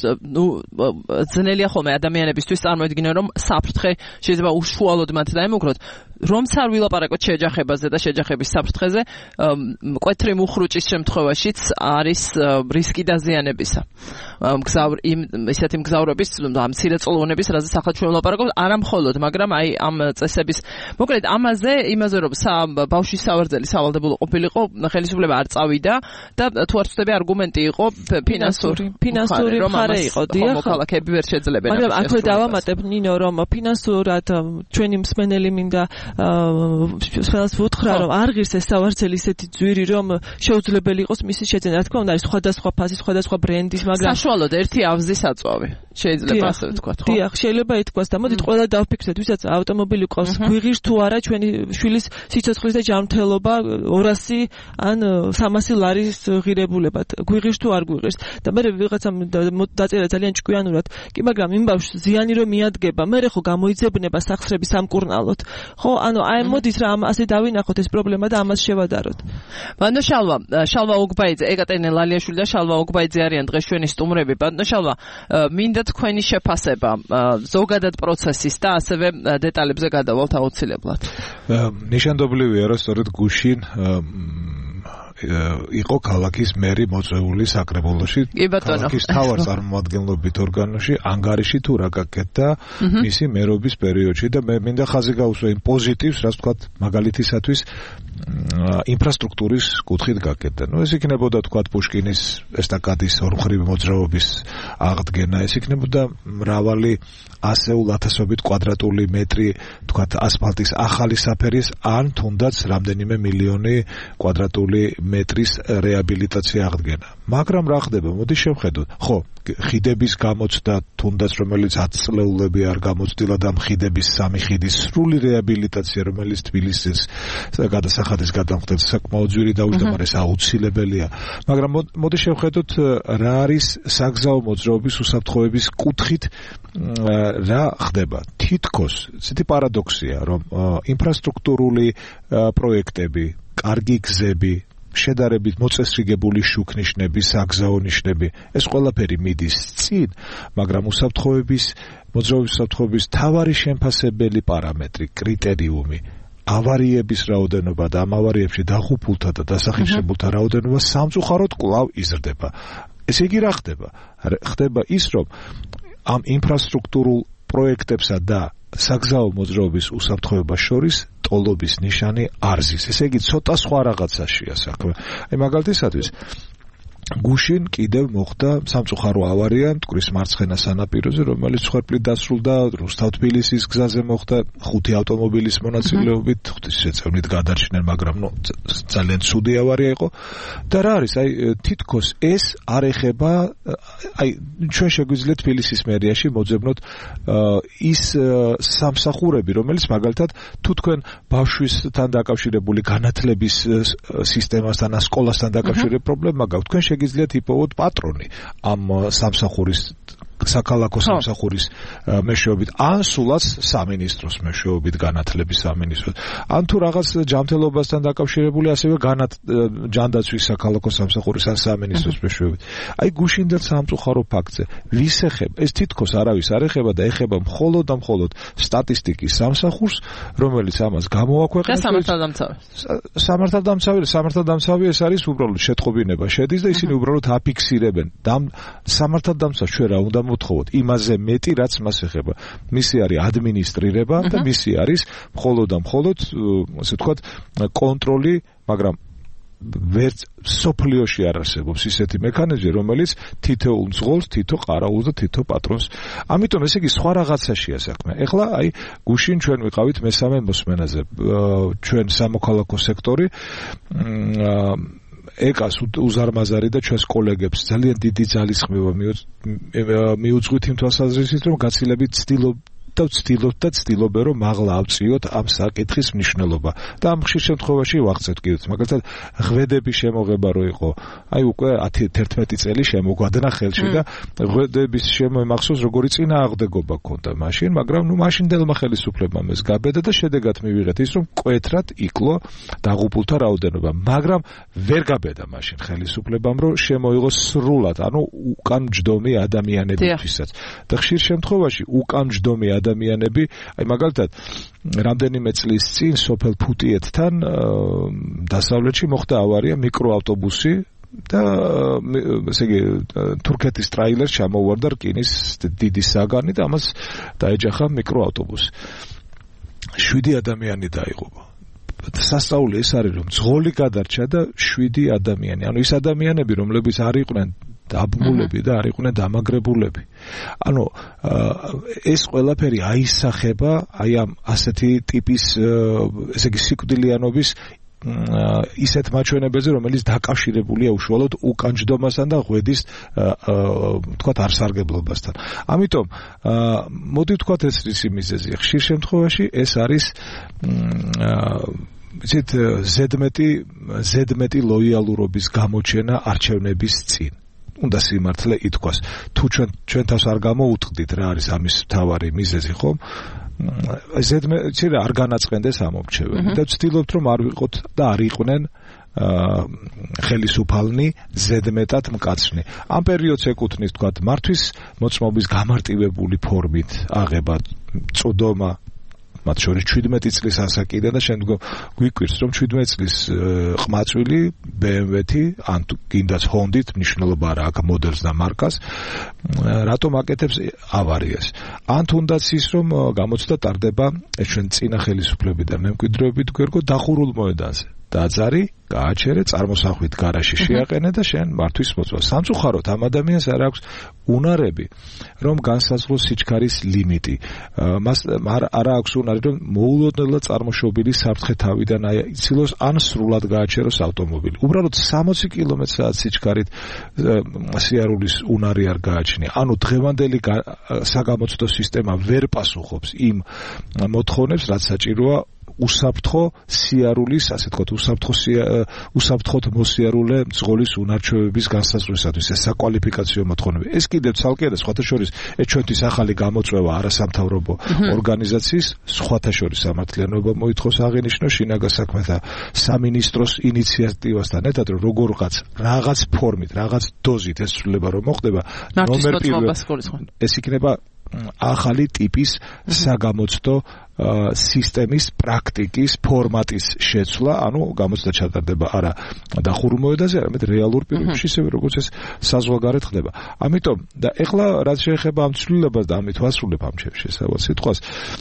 ძნელია ხოლმე ადამიანებისთვის წარმოვიდგინონ რომ საფრთხე შეიძლება უშუალოდ მათ დაემუქროთ, რომც არ ვილაპარაკოთ შეჯახებაზე და შეჯახების საფრთხეზე, მკვეთრი მუხრუჭის შემთხვევაშიც არის რისკი დაზიანებისა. ისეთი მგზავრობის მცირეწლოვნების, რაზეც ახლა ჩვენ ვილაპარაკობთ, არა მხოლოდ, მაგრამ აი ამ წესების მოკლედ იმაზე რომ ბავშვის სავარძელი სავალდებულო ყოფილიყო, ხელისუფლება არ წავიდა და თუ არ ვწდები არგუმენტი იყო ფინანსური მხარე იყო, დიახ, მოქალაქეები ვერ შეძლებენ. მაგრამ აქვე დავამატებ ნინო, რომ ფინანსურად ჩვენი მსმენელი მინდა სპეციალს ვუთხრა, რომ არ ღირს ეს სავარძელი ისეთი ძვირი, რომ შეუძლებელი იყოს მისი შეძენა. რა თქმა უნდა, არის სხვადასხვა ფაზის, სხვადასხვა ბრენდის, მაგრამ საშუალოდ ერთი ავზის აწვავი შეიძლება ასე ვთქვათ, ხო? დიახ, შეიძლება ითქვას და მოდით ყველა დავფიქრეთ, ვისაც ავტომობილი ყავს, გვიღირს თუ არა ჩვენი შვილის სიცოცხლის და ჯანმრთელობა 200 ან 300 ლარის ღირებულებად. გვიღირს თუ არ გვიღირს. და მე ვიღაცამ დაწერა ძალიან ჭკვიანურად, კი, მაგრამ იმ ბავშვს ზიანი რომ მიადგება, მე ხო გამოიძებნება სახსრები სამკურნალოდ. ხო, ანუ აი მოდით რა ასე დავინახოთ ეს პრობლემა და ამას შევადაროთ. ბანდო შალვა ოგბაიძე, ეკატერინე ლალიაშვილი და შალვა ოგბაიძე არიან დღეს ჩვენი სტუმრები. ბანდო შალვა, მინდა თქვენი შეფასება ზოგადად პროცესის და ასევე დეტალებზე გადავალთ აუცილებლად. ნიშანდობლივია, რომ სწორედ გუშინ იყო ქალაქის მერი მოწვეული საკრებულოში, ქალაქის თავარ წარმომადგენლობით ორგანოში, ანგარიში თუ რა გაკეთდა მისი მერობის პერიოდში და მე მინდა ხაზი გაუსვა იმ პოზიტივს, რაც თქვა მაგალითისათვის ინფრასტრუქტურის კუთხით გაკეთდა. ეს იქნებოდა თქვა პუშკინის ესტაკადის ორმხრივი მოძრაობის აღდგენა, ეს იქნებოდა მრავალი ასეულ ათასობით კვადრატული მეტრი თქვა ასფალტის ახალი საფერის ან თუნდაც რამდენიმე მილიონი კვადრატული მეტრის რეაბილიტაცია აღდგენა. მაგრამ რა ხდება? მოდი შევხედოთ. ხო, ხიდების გამოცდა თუნდაც რომელიც 10 წლეულები არ გამოცდილა და ხიდების 3 ხიდის სრული რეაბილიტაცია რომელიც თბილისის გადასახადის გადამხდელს საკმაოდ ძვირი დაუჯდა, ეს აუცილებელია. მაგრამ მოდი შევხედოთ რა არის საგზაო მოძრაობის უსაფრთხოების კუთხით რა ხდება. თითქოს ცეთი პარადოქსია, რომ ინფრასტრუქტურული პროექტები, კარგი გზები, შედარებით მოწესრიგებული შუქნიშნები, საგზაო ნიშნები, ეს ყველაფერი მიდის წინ, მაგრამ უსაფრთხოების მოძრაობის უსაფრთხოების მთავარი შემფასებელი პარამეტრი, კრიტერიუმი, ავარიების რაოდენობა და ამ ავარიებში დაღუპულთა და დასახლებულთა რაოდენობა სამწუხაროდ კვლავ იზრდება. ესე იგი რა ხდება? ხდება ის, რომ ამ ინფრასტრუქტურულ პროექტებსა და საგზაო მოძრაობის უსაფრთხოებას შორის ტოლობის ნიშანი არ ზის. ესე იგი ცოტა სხვა რაღაცაშია საქმე. მაგალითისათვის გუშინ კიდევ მოხდა სამწუხარო ავარია მტკვრის მარცხენა სანაპიროზე, რომელიც ხერხლით დასრულდა რუსთავ-თბილისის გზაზე მოხდა 5 ავტომობილის მონაწილეობით, ღვთისმშეწევნით გადარჩნენ, მაგრამ ძალიან ცუდი ავარია იყო. და რა არის? თითქოს ეს არ ეხება, ჩვენ შეგვიძლია თბილისის მერიაში მოძებნოთ ის სამსახურები, რომელიც მაგალითად თუ თქვენ ბავშვისთან დაკავშირებული განათლების სისტემასთან, სკოლასთან დაკავშირებული პრობლემა გაქვთ, თქვენ შეგიძლიათ იპოვოთ პატრონი ამ სამსახურის საქალაქო სამსახურის მეშვეობით, ან სულაც სამინისტროს მეშვეობით, განათლების სამინისტროს, ან თუ რაღაც ჯანმრთელობასთან დაკავშირებული ასევე ჯანდაცვის საქალაქო სამსახურის ან სამინისტროს მეშვეობით. გუშინდელ სამწუხარო ფაქტზე ვის ეხება? ეს თითქოს არავის არ ეხება და ეხება მხოლოდ და მხოლოდ სტატისტიკის სამსახურს, რომელიც ამას გამოაქვეყნებს. სამართალდამცავი ეს არის უბრალოდ შეტყობინება შედის და ისინი უბრალოდ აფიქსირებენ. სამართალდამცავს ჩვენ რა უნდა მოთხოვოთ? იმაზე მეტი, რაც მას ეხება. მისი არის ადმინისტრირება და მისი არის მხოლოდ და მხოლოდ, ასე ვთქვათ, კონტროლი, მაგრამ ვერც სოფლიოში არ არსებობს ისეთი მექანიზმი, რომელიც თითოეულ მძღოლს, თითო ყარაულს და თითო პატრონს. ამიტომ ესე იგი სხვა რაღაცაშია საქმე. ეხლა გუშინ ჩვენ ვიყავით მესამე მოსმენაზე, ჩვენ სამოქალაქო სექტორი ეკას უზარმაზარი და ჩვენს კოლეგებს ძალიან დიდი ძალისხმევა მიუძღვით იმ თვალსაზრისით, რომ გაცილებით ცდილობენ, რომ მაღლა ავწიოთ ამ საკითხის მნიშვნელობა და ამ ხშირ შემთხვევაში ვახცევთ კიდეც. მაგალითად, ღვედების შემოღება რო იყო, უკვე 11 წელი შემოგვადნა ხელში და ღვედების შემომახსოვს, როგორი წინააღმდეგობა ქონდა მაშინ, მაგრამ მაშინდელმა ხელისუფლებამ ეს გაბედა და შედეგად მივიღეთ ის, რომ მკვეთრად იკლო დაღუპულთა რაოდენობა, მაგრამ ვერ გაბედა მაშინ ხელისუფლებამ, რომ შემოიღოს სრულად, უკან მჯდომი ადამიანებისთვისაც. და ხშირ შემთხვევაში უკან მჯდომი ადამიანები, მაგალითად, რამდენიმე წლის წინ სოფელ ფუტიეთთან დასავლეთში მოხდა ავარია, მიკროავტობუსი და ესე იგი თურქეთის ტრაილერს ჩამოვარდა რკინის დიდი საგანი და ამას დაეჯახა მიკროავტობუსი. 7 ადამიანი დაიღუპა. სასწაული ეს არის, რომ ძღოლი გადარჩა და 7 ადამიანი. ის ადამიანები, რომლებიც არ იყვნენ დაბმულები და არ იყვნენ დამაგრებულები. ეს ყველაფერი აისახება ამ ასეთი ტიპის ესე იგი სიკვდილიანობის ისეთ მაჩვენებელზე, რომელიც დაკავშირებულია უშუალოდ უკანჯდომასთან და ღვედის თქვათ არსარგებლობასთან. ამიტომ მოდი ვთქვათ ეს ისი მიზეზია. ხშირ შემთხვევაში ეს არის იცით ზედმეტი ლოიალურობის გამოჩენა არჩევნების წინ. უნდა სიმართლე ითქვას. თუ ჩვენ თავს არ გამოუწყდით რა არის ამის მთავარი მიზეზი, ხო? ზედმეტი არ განაწყენდეს ამორჩეველი და ვცდილობთ რომ არ ვიყოთ და არ იყვნენ ხელისუფალნი ზედმეტად მკაცრნი. ამ პერიოდს ეკუთვნის თქვათ მართვის მოწმობის გამარტივებული ფორმით აღება, წოდომა მათ შორის 17 წლის ასაკიდან და შემდგომ გვიკვირს რომ 17 წლის ყმაწვილი BMW-თი ან კიდაც Honda-ით მნიშვნელობა არა აქვს მოდელს და მარკას რატომ აკეთებს ავარიას ან თუნდაც ის რომ გამოცდა ტარდება ჩვენ წინა ხელისუფლებიდან მემკვიდრეობით გვერგო დახურულ მოედანზე დაძარი გააჩერე წარმოსახვით გარაში შეაყენე და შენ მართვის მოწვა სამწუხაროდ ამ ადამიანს არ აქვს უნარები რომ განსაზღვროს სიჩქარის ლიმიტი მას არ აქვს უნარი რომ მოულოდნელად წარმოშობილი საფრთხე თავიდან აიცილოს ან სრულად გააჩეროს ავტომობილი უბრალოდ 60 კმ/სთ სიჩქარით სიარულის უნარი არ გააჩნია ანუ დღევანდელი საგამოცდო სისტემა ვერ პასუხობს იმ მოთხოვნებს რაც საჭიროა უსაფრთხო სიარულის, ასე ვთქვათ, უსაფრთხოდ მოსიარულე მძღოლის უნარჩვევების განსაზღვრისათვის ეს საკვალიფიკაციო მოთხოვნები. ეს კიდევ ცალკე და სხვათა შორის ჩვენთვის ახალი გამოწვევა არასამთავრობო ორგანიზაციის სხვათა შორის სამართლიანობა მოითხოვს აღინიშნოს შინაგან საქმეთა სამინისტროს ინიციატივასთან ერთად რომ როგორღაც რაღაც ფორმით, რაღაც დოზით ეს ცვლილება რომ მოხდება ნომერ პირველ ეს იქნება ახალი ტიპის საგამოცდო სისტემის პრაქტიკის ფორმატის შეცვლა, ანუ გამოცდა ჩატარდება არა დახურულ მოედანზე, არამედ რეალურ პირობებში, ისევე როგორც ეს საზღვარგარეთ ხდება. ამიტომ და ეხლა რაც შეეხება ამ ცვლილებას და ამით ვასრულებ ამ შესავალ სიტყვას,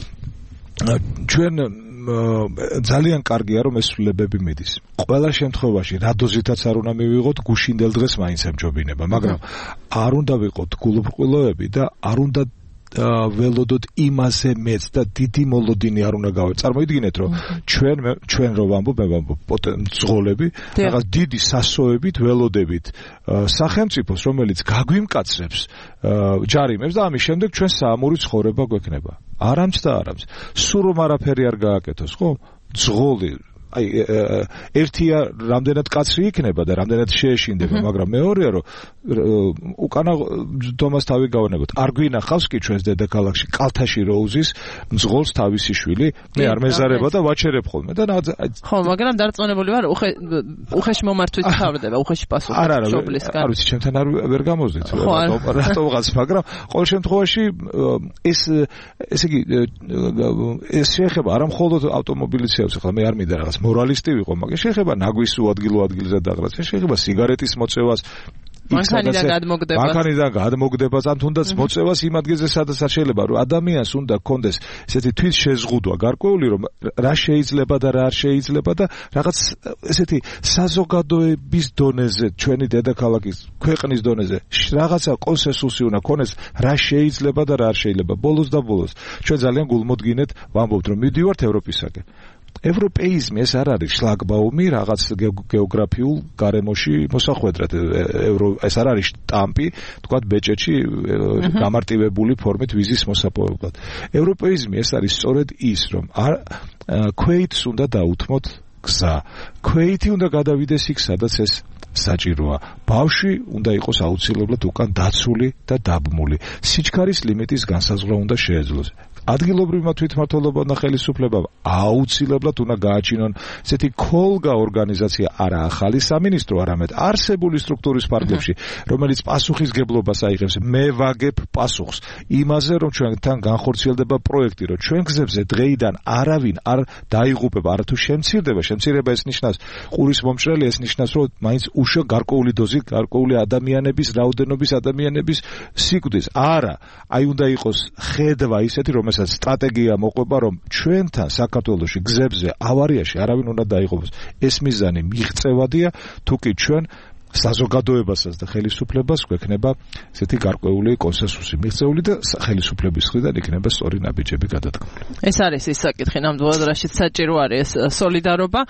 ჩვენ ძალიან კარგია რომ ეს ცვლილებები მიდის. ყველა შემთხვევაში რა დოზითაც არ უნდა მივიღოთ, გუშინდელ დღეს მაინც ემჯობინება, მაგრამ არ უნდა ვიყოთ გულუბრყვილოები და არ უნდა ველოდოთ იმაზე მეც და დიდი მოლოდინი არ უნდა გავეთ. წარმოიდგინეთ რომ ჩვენ რო ვამბობ მძღოლები რაღაც დიდი სასოებით ველოდებით სახელმწიფოს რომელიც გაგვიმკაცრებს ჯარიმებს და ამის შემდეგ ჩვენ საამური ცხოვრება გვექნება. არამც და არამც. სულ რომ არაფერი არ გააკეთოს, ხო? მძღოლი აი ერთია რამდენად კაცრი იქნება და რამდენად შეეშინდება, მაგრამ მეორეა რომ უკანა დომას თავი გავანებოთ. არ გვინახავს კი ჩვენს დედაქალაქში კალთაში როუზის მძღოლს თავისი შვილი, მე არ მეზარება და ვაჩერებ ხოლმე და ხო, მაგრამ დარწმუნებული ვარ, უხეში მომართვით თავდება, უხეში პასუხი მშობლისგან. არ ვიცი, ჩემთან ვერ გამოздით რატომღაც, მაგრამ ყოველ შემთხვევაში ესე იგი ეს შეეხება არა მხოლოდ ავტომობილის ახლა მე არ მინდა რაღაც მორალისტი ვიყო, მაგრამ შეეხება ნაგვის ადგილზე დაღრას, შეეხება სიგარეტის მოწევას, მანქანიდან გადმოგდებას, ან თუნდაც მოწევას იმ ადგილზე, სადაც არ შეიძლება, რომ ადამიანს უნდა კონდეს ესეთი თვითშეზღუდვა გარკვეული, რომ რა შეიძლება და რა არ შეიძლება და რაღაც ესეთი საზოგადოების დონეზე, ჩვენი დედაქალაქის, ქვეყნის დონეზე რაღაცა კონსენსუსი უნდა ქონდეს, რა შეიძლება და რა არ შეიძლება. ბოლოს ჩვენ ძალიან გულმოდგინეთ ვამბობთ, რომ მივდივართ ევროპისაკენ. ევროპეიზმი ეს არ არის შლაგბაუმი რაღაც გეოგრაფიულ გარემოში მოსახვედრად ეს არ არის შტამპი თქვათ ბეჭედში გამარტივებული ფორმით ვიზის მოსაპოვებლად. ევროპეიზმი ეს არის სწორედ ის რომ ქვეითს უნდა დაუთმოთ გზა. ქვეითი უნდა გადავიდეს იქ სადაც ეს საჭიროა. ბავშვი უნდა იყოს აუცილებლად უკან დაცული და დაბმული. სიჩქარის ლიმიტის განსაზღვრა უნდა შეეძლოს. ადგილობრივმა თვითმმართველობამ და ხელისუფლებამ აუცილებლად უნდა გააჩინონ ესეთი ქოლგა ორგანიზაცია, არა ახალი სამინისტრო, არამედ არსებული სტრუქტურის ფარგლებში, რომელიც პასუხისგებლობას აიღებს. მე ვაგებ პასუხს იმაზე, რომ ჩვენთან განხორციელდება პროექტი, რომ ჩვენ გზებზე დღეიდან არავინ არ დაიღუპება, არათუ შემცირება ეს ნიშნავს ყურის მომჭრელი, ეს ნიშნავს, რომ მაინც უშო გარკვეული დოზით, გარკვეული ადამიანების რაოდენობის ადამიანების სიკვდილს. არა, აი უნდა იყოს ხედვა ისეთი, რომელსაც სტრატეგია მოყვება, რომ ჩვენთან საქართველოში გზებზე ავარიაში არავინ უნდა დაიღუპოს. ეს მიზანი მიღწევადია, თუკი ჩვენ საზოგადოებასაც და ხელისუფლებას გვექნება ესეთი გარკვეული კონსენსუსი მიღწეული და ხელისუფლების მხრიდან იქნება სწორი ნაბიჯები გადადგმული. ეს არის ის საკითხი, ნამდვილად რაშიც საჭირო არის ეს სოლიდარობა.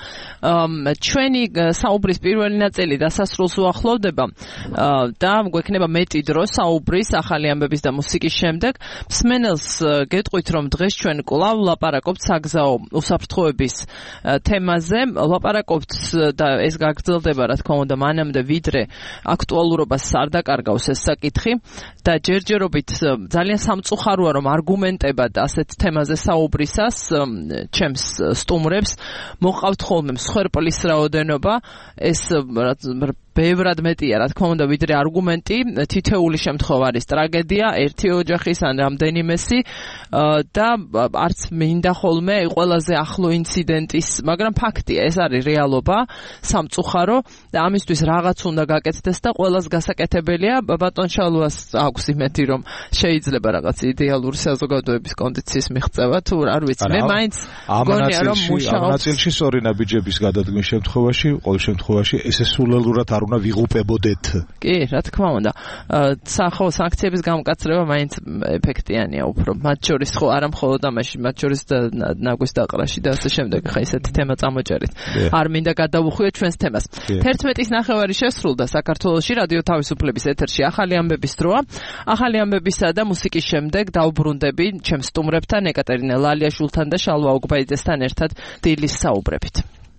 ჩვენი საუბრის პირველი ნაწილი დასასრულს უახლოვდება და გვექნება მეტი დრო საუბრის ახალი ამბების და მუსიკის შემდეგ. მსმენელს გეტყვით, რომ დღეს ჩვენ კვლავ ლაპარაკობთ საგზაო უსაფრთხოების თემაზე. ლაპარაკობთ და ეს გაგრძელდება, რა თქმა უნდა, მანამდე ვიდრე აქტუალურობას არ დაკარგავს ეს საკითხი და ჯერჯერობით ძალიან სამწუხაროა რომ არგუმენტებად ასეთ თემაზე საუბრისას ჩემს სტუმრებს მოყავთ ხოლმე მსხვერპლის რაოდენობა ეს ბევრად მეტია, რა თქმა უნდა, ვიდრე არგუმენტი, თითეული შემთხვევა არის ტრაგედია, ერთი ოჯახის ან რამდენიმესი და არც მინდა ხოლმე ყველაზე ახლო ინციდენტის, მაგრამ ფაქტია, ეს არის რეალობა, სამწუხარო და ამისთვის რაღაც უნდა გაკეთდეს და ყველას გასაკეთებელია. ბატონ შალუას აქვს იმედი, რომ შეიძლება რაღაც идеალური საზოგადოების კონდიციის მიღწევა თუ არ ვიცი. მე მაინც გონია რომ მუშაობს. ამ ნაწილში სწორი ნაბიჯების გადადგმის შემთხვევაში, ყოველ შემთხვევაში ესე სულელურად არ უნდა ვიღუპებოდეთ. კი, რა თქმა უნდა. ხო, სანქციების გამკაცრება მაინც ეფექტიანია უფრო. მათ შორის ხო არა მხოლოდ ამაში, მათ შორის ნაგვის დაყრაში და ასე შემდეგ. ხა ესეთი თემა წამოჭერით. არ მინდა გადავუხვიოთ ჩვენს თემას. 11-ის ნახევარი შესრულდა საქართველოში რადიო თავისუფლების ეთერში ახალი ამბების დროა. ახალი ამბებისა და მუსიკის შემდეგ დავბრუნდები ჩემს სტუმრებთან ეკატერინე ლალიაშვილთან და შალვა ოგბაიძესთან ერთად დილის საუბრებით.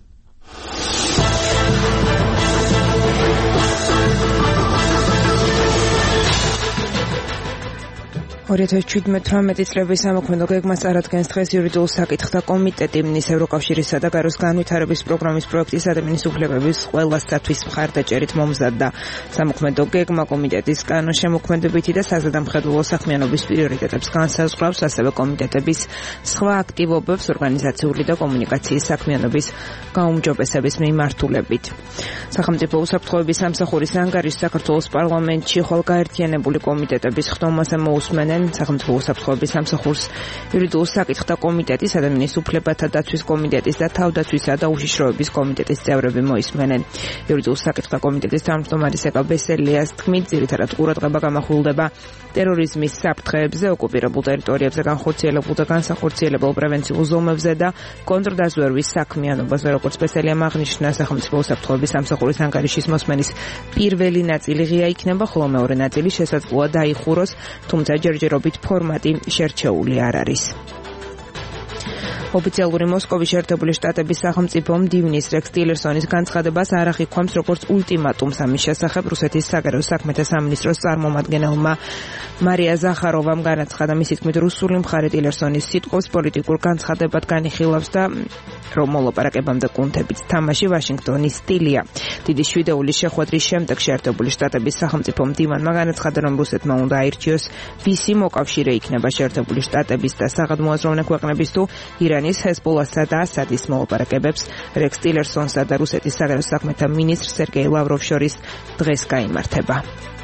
2017 წლების სამოქმედო გეგმას წარადგენს დღეს იურიდიულ საკითხთა კომიტეტი მინისტრ ევროკავშირისა და გაროს განვითარების პროგრამის პროექტის ადამიანის უფლებების ყველასათვის მხარდაჭერით მომზადდა. სამოქმედო გეგმა კომიტეტის კანონშემოქმედებითი და საზედამხედველო საქმიანობის პრიორიტეტებს განსაზღვრავს, ასევე კომიტეტების სხვა აქტივობებს ორგანიზაციული და კომუნიკაციის საქმიანობის გაუმჯობესების მიმართულებით. სახელმწიფო უსაფრთხოების სამსახურის ანგარიშს საქართველოს პარლამენტში ხოლგაერთიანებული კომიტეტების ხდომაზე მოусმენენ სახელმწიფო უსაფრთხოების სამსახურს იურიდიულ საკითხთა კომიტეტის, ადამიანის უფლებათა დაცვის კომიტეტის და თავდაცვისა და უშიშროების კომიტეტის წევრები მოისმენენ. იურიდიულ საკითხთა კომიტეტის თავმჯდომარე სეკა ბესელიას თქმით, ძირითადად ყურადღება გამახვილდება ტერორიზმის საფრთხეებზე, ოკუპირებულ ტერიტორიებზე განხორციელებულ და განსახორციელებელ პრევენციულ ზომებზე და კონტრდაზვერვის საქმიანობაზე, როგორც ბესელიამ აღნიშნა, სახელმწიფო უსაფრთხოების სამსახურის ანგარიშის მოსმენის პირველი ნაწილი ღია იქნება, ხოლო მეორე ნაწილი შესაძლოა დაიხუროს, თუმცა ჯერჯერობით ფორმატი შერჩეული არ არის. ოფიციალური მოსკოვის შეერთებული შტატების სახელმწიფო მდივნის რექს ტილერსონის განცხადებას არ ახიქვამს როგორც ულტიმატუმს ამის შესახებ. რუსეთის საგარეო საქმეთა სამინისტროს წარმომადგენელმა მარია ზახაროვამ განაცხადა, მისი თქმით, რუსული მხარე ტილერსონის სიტყვებს პოლიტიკურ განცხადებად განიხილავს და რომ მოლაპარაკებამდე კუნთებით თამაში ვაშინგტონის სტილია. დიდი შვიდეულის შეხვედრის შემდეგ შეერთებული შტატების სახელმწიფო მდივანმა განაცხადა, რომ რუსეთმა უნდა აირჩიოს ვისი მოკავშირე იქნება შეერთებული შტატების და საგადმოაზროვნე ქვეყნების თუ ირანის, ჰეზბოლასა და ასადის მოლაპარაკებებს რექს ტილერსონსა და რუსეთის საგარეო საქმეთა მინისტრ სერგეი ლავროვს შორის დღეს გაიმართება.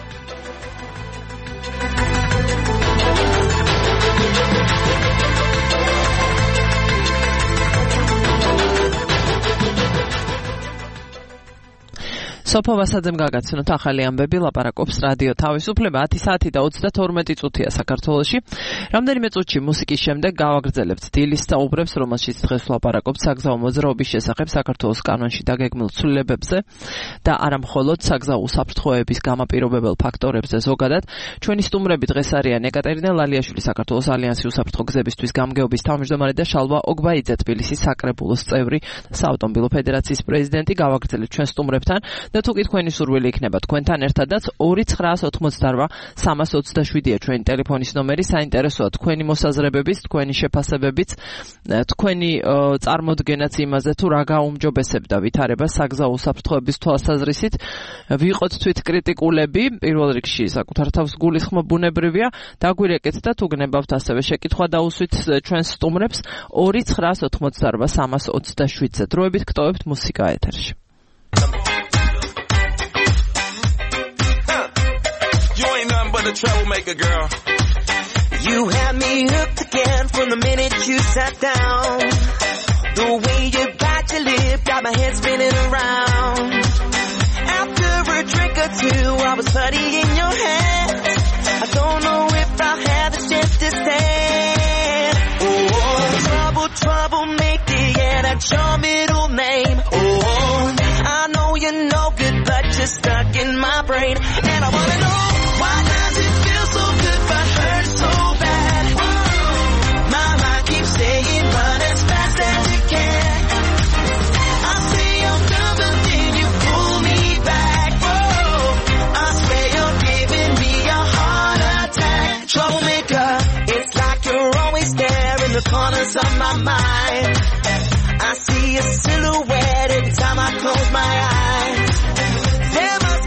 სოფო ვასაძემ გაგაცნოთ ახალი ამბები, ლაპარაკობს რადიო თავისუფლება. 10 საათი და 32 წუთია საქართველოში. რამდენიმე წუთში მუსიკის შემდეგ გავაგრძელებთ დილის საუბრებს, რომელშიც დღეს ლაპარაკობთ საგზაო მოძრაობის შესახებ საქართველოს კანონში დაგეგმილ ცვლილებებზე და არა მხოლოდ საგზაო უსაფრთხოების გამაპირობებელ ფაქტორებზე ზოგადად. ჩვენი სტუმრები დღეს არიან ეკატერინე ლალიაშვილი, საქართველოს ალიანსი უსაფრთხო გზებისთვის გამგეობის თავმჯდომარე და შალვა ოგბაიძე, თბილისის საკრებულოს წევრი, საავტომობილო ფედერაციის პრეზიდენტი. გავაგრძელებთ ჩვენ სტუმრებთან და თუ კი თქვენი სურვილი იქნება თქვენთან ერთადაც 2988327-ია ჩვენი ტელეფონის ნომერი. საინტერესოა თქვენი მოსაზრებებიც, თქვენი შეფასებებიც, თქვენი წარმოდგენაც იმაზე თუ რა გაუმჯობესებდა ვითარებას საგზაო უსაფრთხოების თვალსაზრისით. ვიყოთ თვითკრიტიკულები, პირველ რიგში საკუთარ თავს გულისხმობ ბუნებრივია. დაგვირეკეთ და თუ გნებავთ ასევე შეკითხვა დაუსვით ჩვენს სტუმრებს 2988327-ზე. დროებით გტოვებთ მუსიკა ეთერში. But a troublemaker, girl. You had me hooked again from the minute you sat down. The way you bite your lip got my head spinning around. After a drink or two, I was putty in your hands. I don't know if I'll have the chance to stand. Oh, troublemaker, yeah, that's your middle name. Oh, I know you're no good, but you're stuck in my brain, and I wanna know. Why does it feel so good but hurt so bad? My mind keeps saying run as fast as you can. I say I'm done but then you pull me back. Oh, I swear you're giving me a heart attack. Troublemaker, it's like you're always there in the corners of my mind. I see a silhouette every time I close my eyes. There must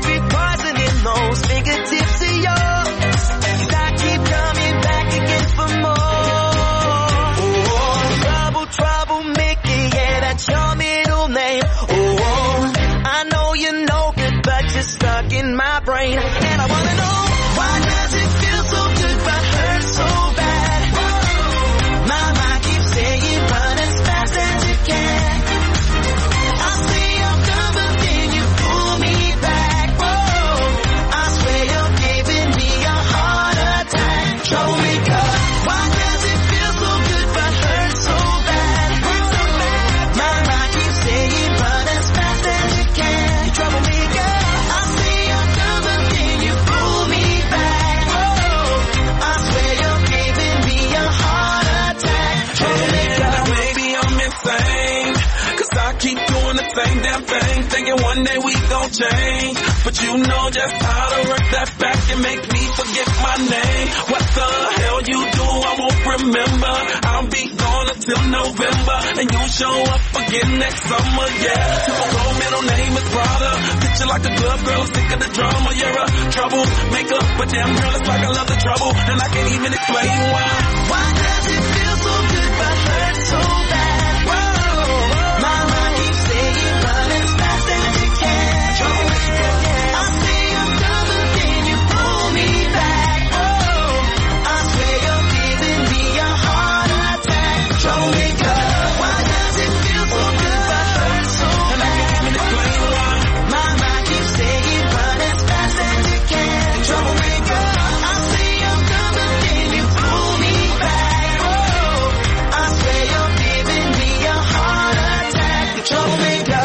brain. And I wanna know, why does it feel so good but hurt so bad? My mind keeps saying run as fast as you can. I say I'm done, but then you pull me back. I swear you're giving me a heart attack. Troublemaker, why does it feel so good but hurt so bad? My mind keeps saying run as fast as you can. You troublemaker, I say I'm done, but then you pull me back. I swear you're giving me a heart attack. Troublemaker, maybe I'm insane, 'cause I keep doing the same damn thing, thinking one day we gon' change. But you know just how to work that back and make me forget my name. What the hell you do, I won't remember. I'll be gone until November, and you show up again next summer, yeah. Typical middle name is Prada. Picture like a good girl, sick of the drama. You're a troublemaker, but damn girl, it's like I love the trouble, and I can't even explain why. Why does it feel so good but hurt so bad? My mind keeps saying run as fast as you can. I say I'm done, but then you pull me back. I swear you're giving me a heart attack. Troublemaker, why does it feel so good but hurt so bad? And I can't even explain why. My mind keeps saying run as fast as you can. Troublemaker, I say I'm done, but then you pull me back. I swear you're giving me a heart attack. Troublemaker.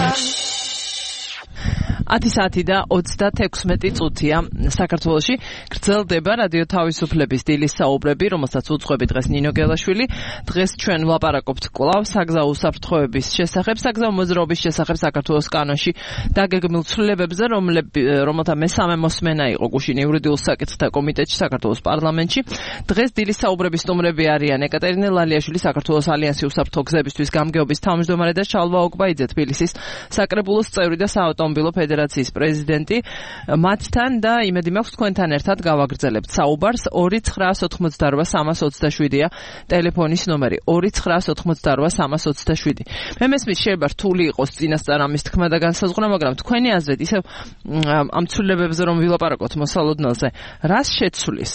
10 საათი და 36 წუთია საქართველოში. გრძელდება რადიო თავისუფლების დილის საუბრები, რომელსაც უძღვები დღეს ნინო გელაშვილი. დღეს ჩვენ ვლაპარაკობთ კვლავ საგზაო უსაფრთხოების შესახებ, საგზაო მოძრაობის შესახებ საქართველოს კანონში დაგეგმილ ცვლილებებზე, რომელთა მესამე მოსმენა იყო გუშინ იურიდიულ საკითხთა კომიტეტში საქართველოს პარლამენტში. დღეს დილის საუბრების სტუმრები არიან ეკატერინე ლალიაშვილი, საქართველოს ალიანსი უსაფრთხო გზებისთვის გამგეობის თავმჯდომარე და შალვა ოგბაიძე, თბილისის საკრებულოს წევრი და საავტომობილო ფედერაციის პრეზიდენტი. მათთან და იმედი მაქვს თქვენთან ერთად გავაგრძელებთ საუბარს. 2988327-ია ტელეფონის ნომერი. 2988327. მე მესმის შეიძლება რთული იყოს წინასწარ ამის თქმა და განსაზღვრა, მაგრამ თქვენი აზრით ისევ ამ ცვლილებებზე რომ ვილაპარაკოთ მოსალოდნელზე, რას შეცვლის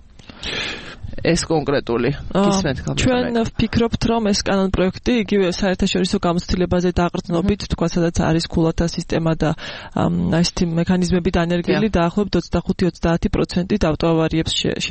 ეს კონკრეტული გისმენთ კალბატონი? ჩვენ ვფიქრობთ, რომ ეს კანონ პროექტი იგივე საერთაშორისო გამოცდილებაზე დაყრდნობით, თქვა, სადაც არის ქულათა სისტემა და ესეთი მექანიზმები დანერგილი, დაახლოებით 25-30% ავტოავარიებს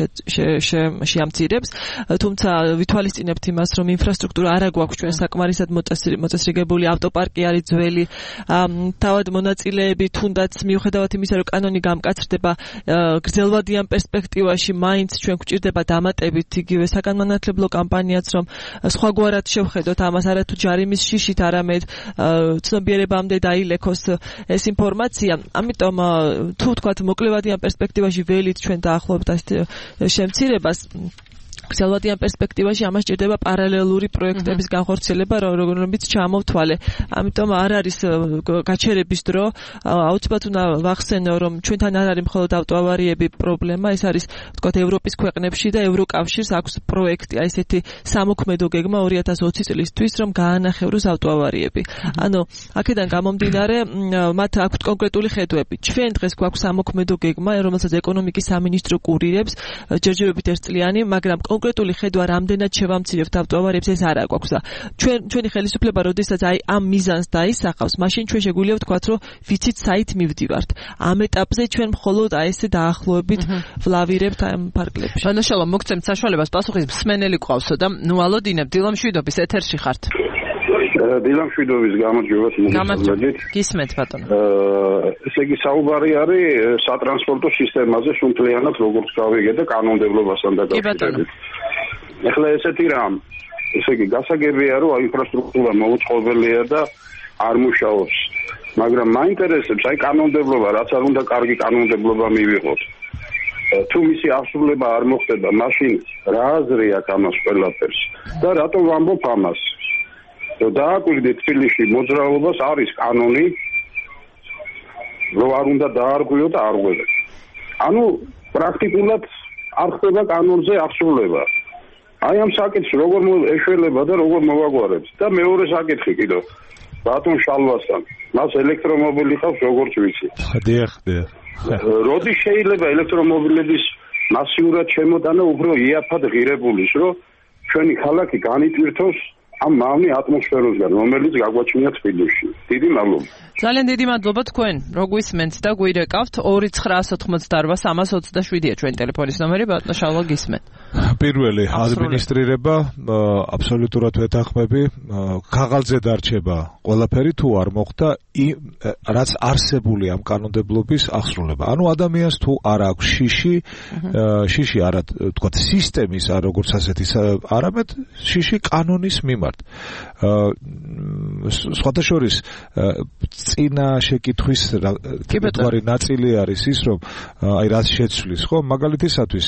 შეამცირებს. თუმცა ვითვალისწინებთ იმას, რომ ინფრასტრუქტურა არა გვაქვს ჩვენ საკმარისად მოწესრიგებული, ავტოპარკი არის ძველი, თავად მონაწილეები თუნდაც მიუხედავად იმისა, რომ კანონი გამკაცრდება, გრძელვადიან პერსპექტივაში მაინც ჩვენ გვჭირდება დამატებით იგივე საგანმანათლებლო კამპანიაც, რომ სხვაგვარად შევხედოთ ამას, არათუ ჯარიმის შიშით, არამედ ცნობიერებამდე დაილექოს ეს ინფორმაცია. ამიტომ თუ თქვათ მოკლევადიან პერსპექტივაში ველით ჩვენ დაახლოებით შემცირებას, გრძელვადიან პერსპექტივაში ამას ჭირდება პარალელური პროექტების განხორციელება, რომლებიც ჩამოვთვალე. ამიტომ არ არის გაჩერების დრო. აუცილებლად უნდა ვახსენო, რომ ჩვენთან არ არის მხოლოდ ავტოავარიები პრობლემა, ეს არის თქვათ ევროპის ქვეყნებში და ევროკავშირს აქვს პროექტი, აი ესეთი სამოქმედო გეგმა 2020 წლისთვის, რომ გაანახევროს ავტოავარიები. ანუ აქედან გამომდინარე, მათ აქვთ კონკრეტული ხედვები. ჩვენ დღეს გვაქვს სამოქმედო გეგმა, რომელსაც ეკონომიკის სამინისტრო კურირებს, ჯერჯერობით ერთწლიანი, მაგრამ კონკრეტული ხედვა რამდენად შევამცირებთ ავტოავარიებს ეს არ აქვს და ჩვენი ხელისუფლება როდესაც აი ამ მიზანს დაისახავს, მაშინ ჩვენ შეგვიძლია ვთქვათ, რომ ვიცით საით მივდივართ. ამ ეტაპზე ჩვენ მხოლოდ აი ესე დაახლოებით ვლავირებთ ამ ფარგლებში. ბანაშალა მოგცემთ საშუალებას პასუხის მსმენელი ყავსო და ნუ ალოდინებ დილამშვიდობის ეთერში ხართ. დილამშვიდობის გამარჯვებას მოგესალმებით. გისმენთ ბატონო. ესე იგი საუბარი არის სატრანსპორტო სისტემაზე სრულთლიანად როგორც გავიგე და კანონმდებლობასთან დაკავშირებით. ეხლა ესეთი რამ, ესე იგი გასაგებია, რომ ინფრასტრუქტურა მოუწყობელია და არ მუშაობს. მაგრამ მაინტერესებს აი კანონმდებლობა, რაც არ უნდა კარგი კანონმდებლობა მივიღოთ. თუ მისი აღსრულება არ მოხდება, მაშინ რა აზრი აქვს ამას ყველაფერს და რატო ვამბობ ამას? დააკვირდით თბილისში მოძრაობას არის კანონი, რომ არ უნდა დაარღვიო და არღვევენ. ანუ პრაქტიკულად არ ხდება კანონზე აღსრულება. აი ამ საკითხს როგორ ეშველება და როგორ მოვაგვარებთ და მეორე საკითხი კიდევ ბატონ შალვასთან. მას ელექტრომობილი ხავს როგორც ვიცი. დიახ. როდის შეიძლება ელექტრომობილების მასიურად შემოტანა უფრო იაფად ღირებულის, რომ ჩვენი ქალაქი განიტვირთოს ამ მავნე ატმოსფეროსგან, რომელიც გაგვაჩნია თბილისში. დიდი მადლობა. ძალიან დიდი მადლობა თქვენ. რო გვისმენთ და გვირეკავთ 2988-327-ია ჩვენი ტელეფონის ნომერი, ბატონო შალვა გისმენთ. პირველი ადმინისტრირება აბსოლუტურად ვეთანხმები, ქაღალდზე დარჩება ყველაფერი თუ არ მოხდა რაც არსებული ამ კანონმდებლობის აღსრულება. ანუ ადამიანს თუ არ აქვს შიში არა თქვა სისტემის არ როგორც ასეთი არამედ შიში კანონის მიმართ. სხვათა შორის წინა შეკითხვის კითხვარი ნაწილი არის ის რომ აი რაც შეცვლის ხო მაგალითისათვის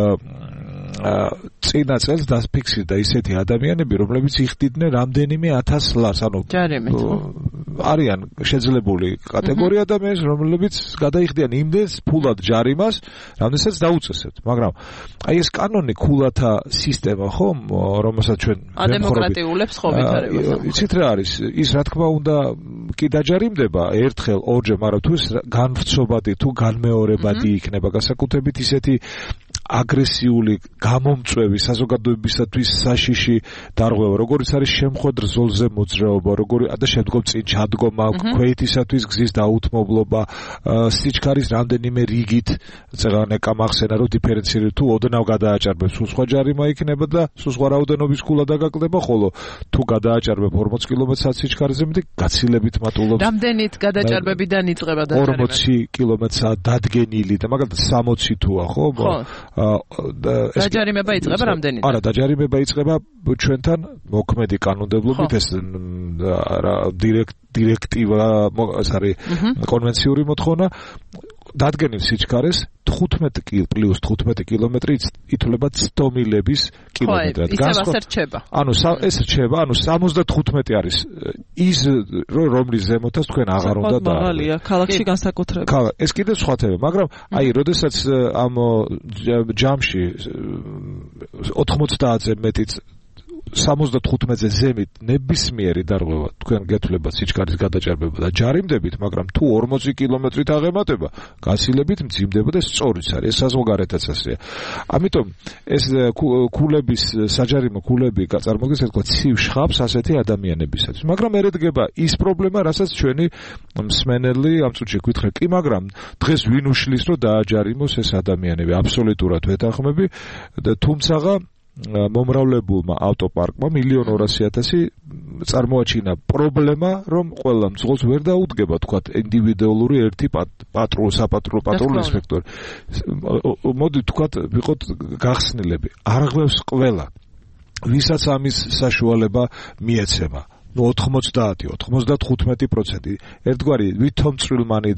წინა წელს დაფიქსირდა ისეთი ადამიანები რომლებიც იხდიდნენ რამდენიმე 1000 ლარს ანუ არიან შეძლებული კატეგორია ადამიანის რომლებიც გადაიხდიან იმდენს ფულად ჯარიმას რამდენსაც დაუწესებთ მაგრამ აი ეს კანონი ქულათა სისტემა ხო რომელსაც ჩვენ ადემოკრატიულებს ხო ვითარებას იცით რა არის ის რა თქმა უნდა კი დაჯარიმდება ერთხელ ორჯერ მაგრამ თუ განვრცობადი თუ განმეორებადი იქნება განსაკუთრებით ისეთი აგრესიული გამომწვევი საზოგადოებისათვის საშიში დარღვევა როგორიც არის შემხვედრ ზოლზე მოძრაობა როგორი და შემდგომ წინ ჩადგომა ქვეითისათვის გზის დაუთმობლობა სიჩქარის რამდენიმე რიგით წეგანეკა მახსენა რომ დიფერენცირებული თუ ოდნავ გადააჭარბებს სულ სხვა ჯარიმა იქნება და სულ სხვა რაოდენობის ქულა დაგაკდება ხოლო თუ გადააჭარბებ 40 კმ/სთ სიჩქარეზე მეტი გაცილებით მატულობს რამდენით გადაჭარბებიდან იწყება დაჭარბება 40 კმ/სთ დადგენილი და მაგალითად 60 თუა ხო დაჯარიმება იწყება რამდენით? არა, დაჯარიმება იწყება ჩვენთან მოქმედი კანონმდებლობით ეს დირექტივა, ეს არის კონვენციური მოთხოვნა დადგენილ სიჩქარეს 15 კილომეტრი ითვლება ცდომილების კილომეტრად. ისევ რჩება. ანუ ეს რჩება, ანუ 75 არის ის რომლის ზემოთაც თქვენ აღარ უნდა და მაღალია ქალაქში განსაკუთრებით. ეს კიდევ სხვა თემა, მაგრამ აი, როდესაც ამ ჯამში 90-ზე მეტი 75-ზე ზემით ნებისმიერი დარღვევა თქვენ გეთვლებათ სიჩქარის გადაჭარბება და ჯარიმდებით, მაგრამ თუ 40 კმ-ით აღემატება, გაცილებით მძიმდება და სწორიც არის, ეს საზღვარგარეთაც ასეა. ამიტომ ეს ქულების საჯარიმო ქულები წარმოადგენს თქვა ცივ შხაპს ასეთი ადამიანებისათვის. მაგრამ ერედგება ის პრობლემა, რასაც ჩვენი მსმენელი ამ წუთში გითხრა, კი, მაგრამ დღეს ვინ უშლის რომ დააჯარიმოს ეს ადამიანები? აბსოლუტურად ვეთანხმები და თუმცაღა მომრავლებულმა ავტოპარკმა 1,200,000 წარმოაჩინა პრობლემა, რომ ყველა მძღოლს ვერ დაუდგება თქვა ინდივიდუალური ერთი საპატრულო ინსპექტორი. მოდი თქვა ვიყოთ გახსნილები. არღვევს ყველა, ვისაც ამის საშუალება მიეცემა. 90-95% ერთგვარი ვითომწრილმანი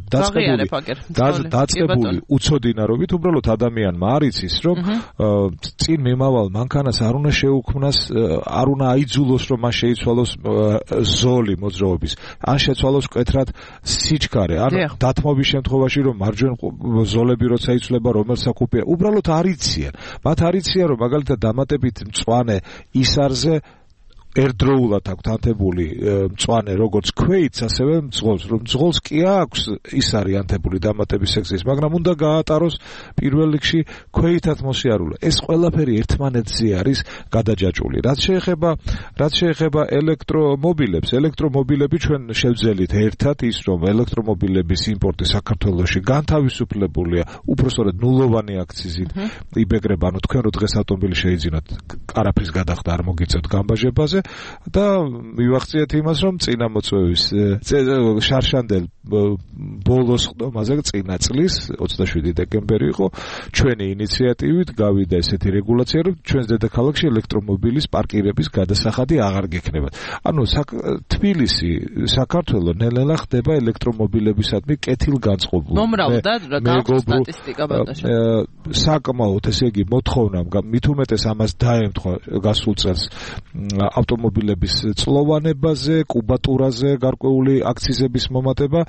დაწყებული უცოდინარობით უბრალოდ ადამიანმა არ იცის რომ წინ მიმავალ მანქანას არ უნდა შეუქმნას არ უნდა აიძულოს რომ მას შეიცვალოს ზოლი მოძრაობის ან შეცვალოს მკვეთრად სიჩქარე ან დათმობის შემთხვევაში რომ მარჯვენა ზოლები როცა იცვლება რომელ საკუპია უბრალოდ არ იციან მათ არ იციან რომ მაგალითად დამატებით მწვანე ისარზე ერთდროულად აქვს ანთებული მწვანე როგორც ქვეითს ასევე მძღოლს რომ მძღოლს კი აქვს ის არის ანთებული დამატების სექციის მაგრამ უნდა გაატაროს პირველ რიგში ქვეითად მოსიარულე ეს ყველაფერი ერთმანეთზე არის გადაჯაჭვული რაც შეეხება ელექტრომობილები ჩვენ შევძელით ერთად ის რომ ელექტრომობილების იმპორტი საქართველოში განთავისუფლებულია უпростоრად ნულოვანი აქციზით იბეგრება ანუ თქვენ რო დღეს ავტომობილი შეიძინოთ არაფრის გადახდა არ მოგიწევთ გამბაჟებაზე და მივახციეთ იმას რომ წინამოწვევის შარშანდელ ბოლოს ხდომაზე წინა წლის 27 დეკემბერი იყო ჩვენი ინიციატივით გავიდა ესეთი რეგულაცია რომ ჩვენს დედაქალაქში ელექტრომობილის პარკირების გადასახადი აღარ გექნება ანუ თბილისი საქართველო ნელ-ნელა ხდება ელექტრომობილებისადმი კეთილგანწყობლად მომრავლდა რა სტატისტიკა ბატონო საკმაოდ ესე იგი მოთხოვნა მით უმეტეს ამას დაემთხვა გასულ წელს ავტომობილების წლოვანებაზე, კუბატურაზე გარკვეული აქციზების მომატება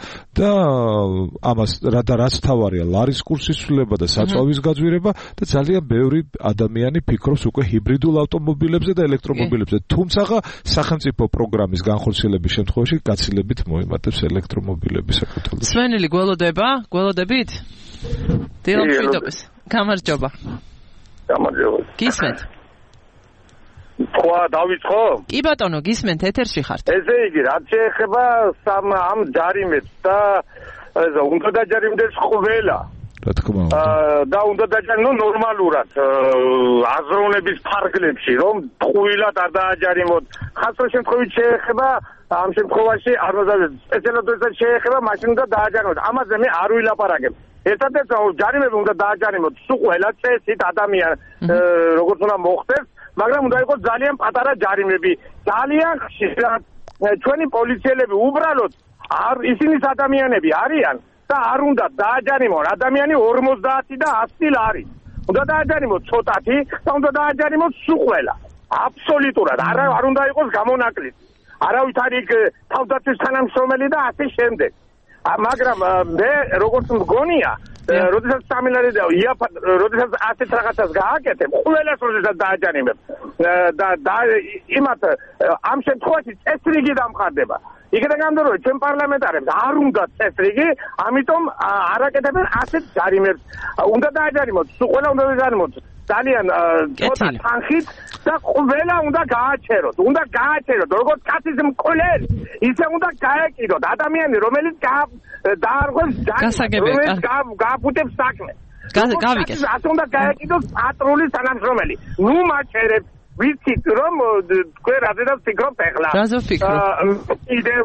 და ამას რაც თავარია ლარის კურსის ცვლილება და საწვავის გაძვირება და ძალიან ბევრი ადამიანი ფიქრობს უკვე ჰიბრიდულ ავტომობილებზე და ელექტრომობილებზე. თუმცა სახელმწიფო პროგრამის განხორციელების შემთხვევაში გაცილებით მოემატებს ელექტრომობილები საქართველოში. სვენელი გველოდებით? დილამშვიდობის. გამარჯობა. გამარჯობა. გისმენთ? თქვა დავიწყო? კი ბატონო, გისმენთ, ეთერში ხართ. ესე იგი, რაც შეეხება ამ ჯარიმებს და უნდა დაჯარიმდეს ყველა. რა თქმა უნდა. და უნდა დაჯარიმოს ნორმალურად აზროვნების ფარგლებში, რომ ტყუილად არ დააჯარიმოთ. ხასრო შემთხვევით შეეხება ამ შემთხვევაში სპეციალურად შეეხება მაშინ უნდა დააჯარიმოთ. ამაზე მე არ ვილაპარაკებ. ერთადერთ ჯარიმები უნდა დააჯარიმოთ სულ ყველა წესით ადამიან როგორც უნდა მოხდეს, მაგრამ უნდა იყოს ძალიან პატარა ჯარიმები. ძალიან ხშირად ჩვენი პოლიციელები უბრალოდ ისინი ადამიანები არიან და არ უნდა დააჯარიმონ ადამიანი 50 და 100 ლარი. უნდა დააჯარიმოთ ცოტათი და უნდა დააჯარიმოთ სულ ყველა. აბსოლუტურად არ უნდა იყოს გამონაკლისი. არავით არ იქ თავდაცვის თანამშრომელი და ასე შემდეგ. მაგრამ მე როგორც მგონია, როდესაც სამილარი და როდესაც ასეთ რაღაცას გააკეთებ, ყველას როდესაც დააჯარიმებ და იმათ ამ შემთხვევაში წესრიგი დამყარდება. იქიდან გამომდინარე, ჩვენ პარლამენტარებს არ უნდა წესრიგი, ამიტომ არ აკეთებენ ასეთ ჯარიმებს. უნდა დააჯარიმოთ, სულ ყველა უნდა დააჯარიმოთ ძალიან ცოტა თანხით და ყველა უნდა გააჩეროთ. უნდა გააჩეროთ, როგორც კაცის მკვლელი, ისე უნდა გაეკიდოთ ადამიანი, რომელიც დაარღვევს ჯარიმს, რომელიც გააფუთებს საქმე. გავიგეთ. ასე უნდა გაეკიდოს პატრულის თანამშრომელი. ნუ მაჩერებს. ვიცით რომ თქვენ რაზედაც ფიქრობთ ახლა? რაზე ვფიქრობ? კიდევ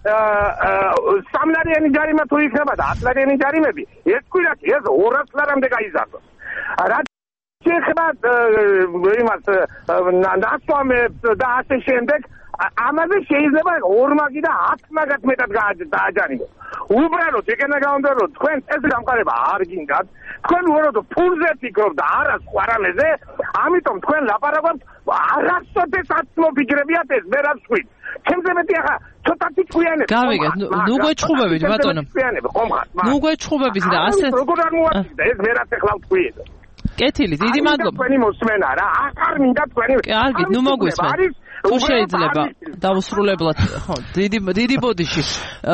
3 ლარიანი ჯარიმა თუ იქნება და 10 ლარიანი ჯარიმები, ეს კვირაში ეს 200 ლარამდე გაიზარდოს. რაც შეეხება იმას ნასვამებს და ასე შემდეგ, ამაზე შეიძლება 2 მაგი და 10 მაგად მეტად დააჯარიმოს. უბრალოდ ეგენა გამომდინარე, თქვენ ეს გამყარება არ გინდათ, თქვენ უბრალოდ ფულზე ფიქრობთ და არა სხვა რამეზე, ამიტომ თქვენ ლაპარაკობთ არასოდეს მოფიქრებიათ ეს მე რა ვსვით. ჩემზე მეტი ახლა ცოტათი თქვიანები. გავიგეთ, ნუ გვეჩხუბებით ბატონო. ნუ გვეჩხუბებით და ასე როგორ არ მოახდინა ეს მე რაც ახლა ვთქვი. კეთილი, დიდი მადლობა. თქვენი მოსმენა რა, აღარ მინდა თქვენი. კარგი, ნუ მოგვისმენთ. თუ შეიძლება დავუსრულებლად, ხო, დიდი ბოდიში.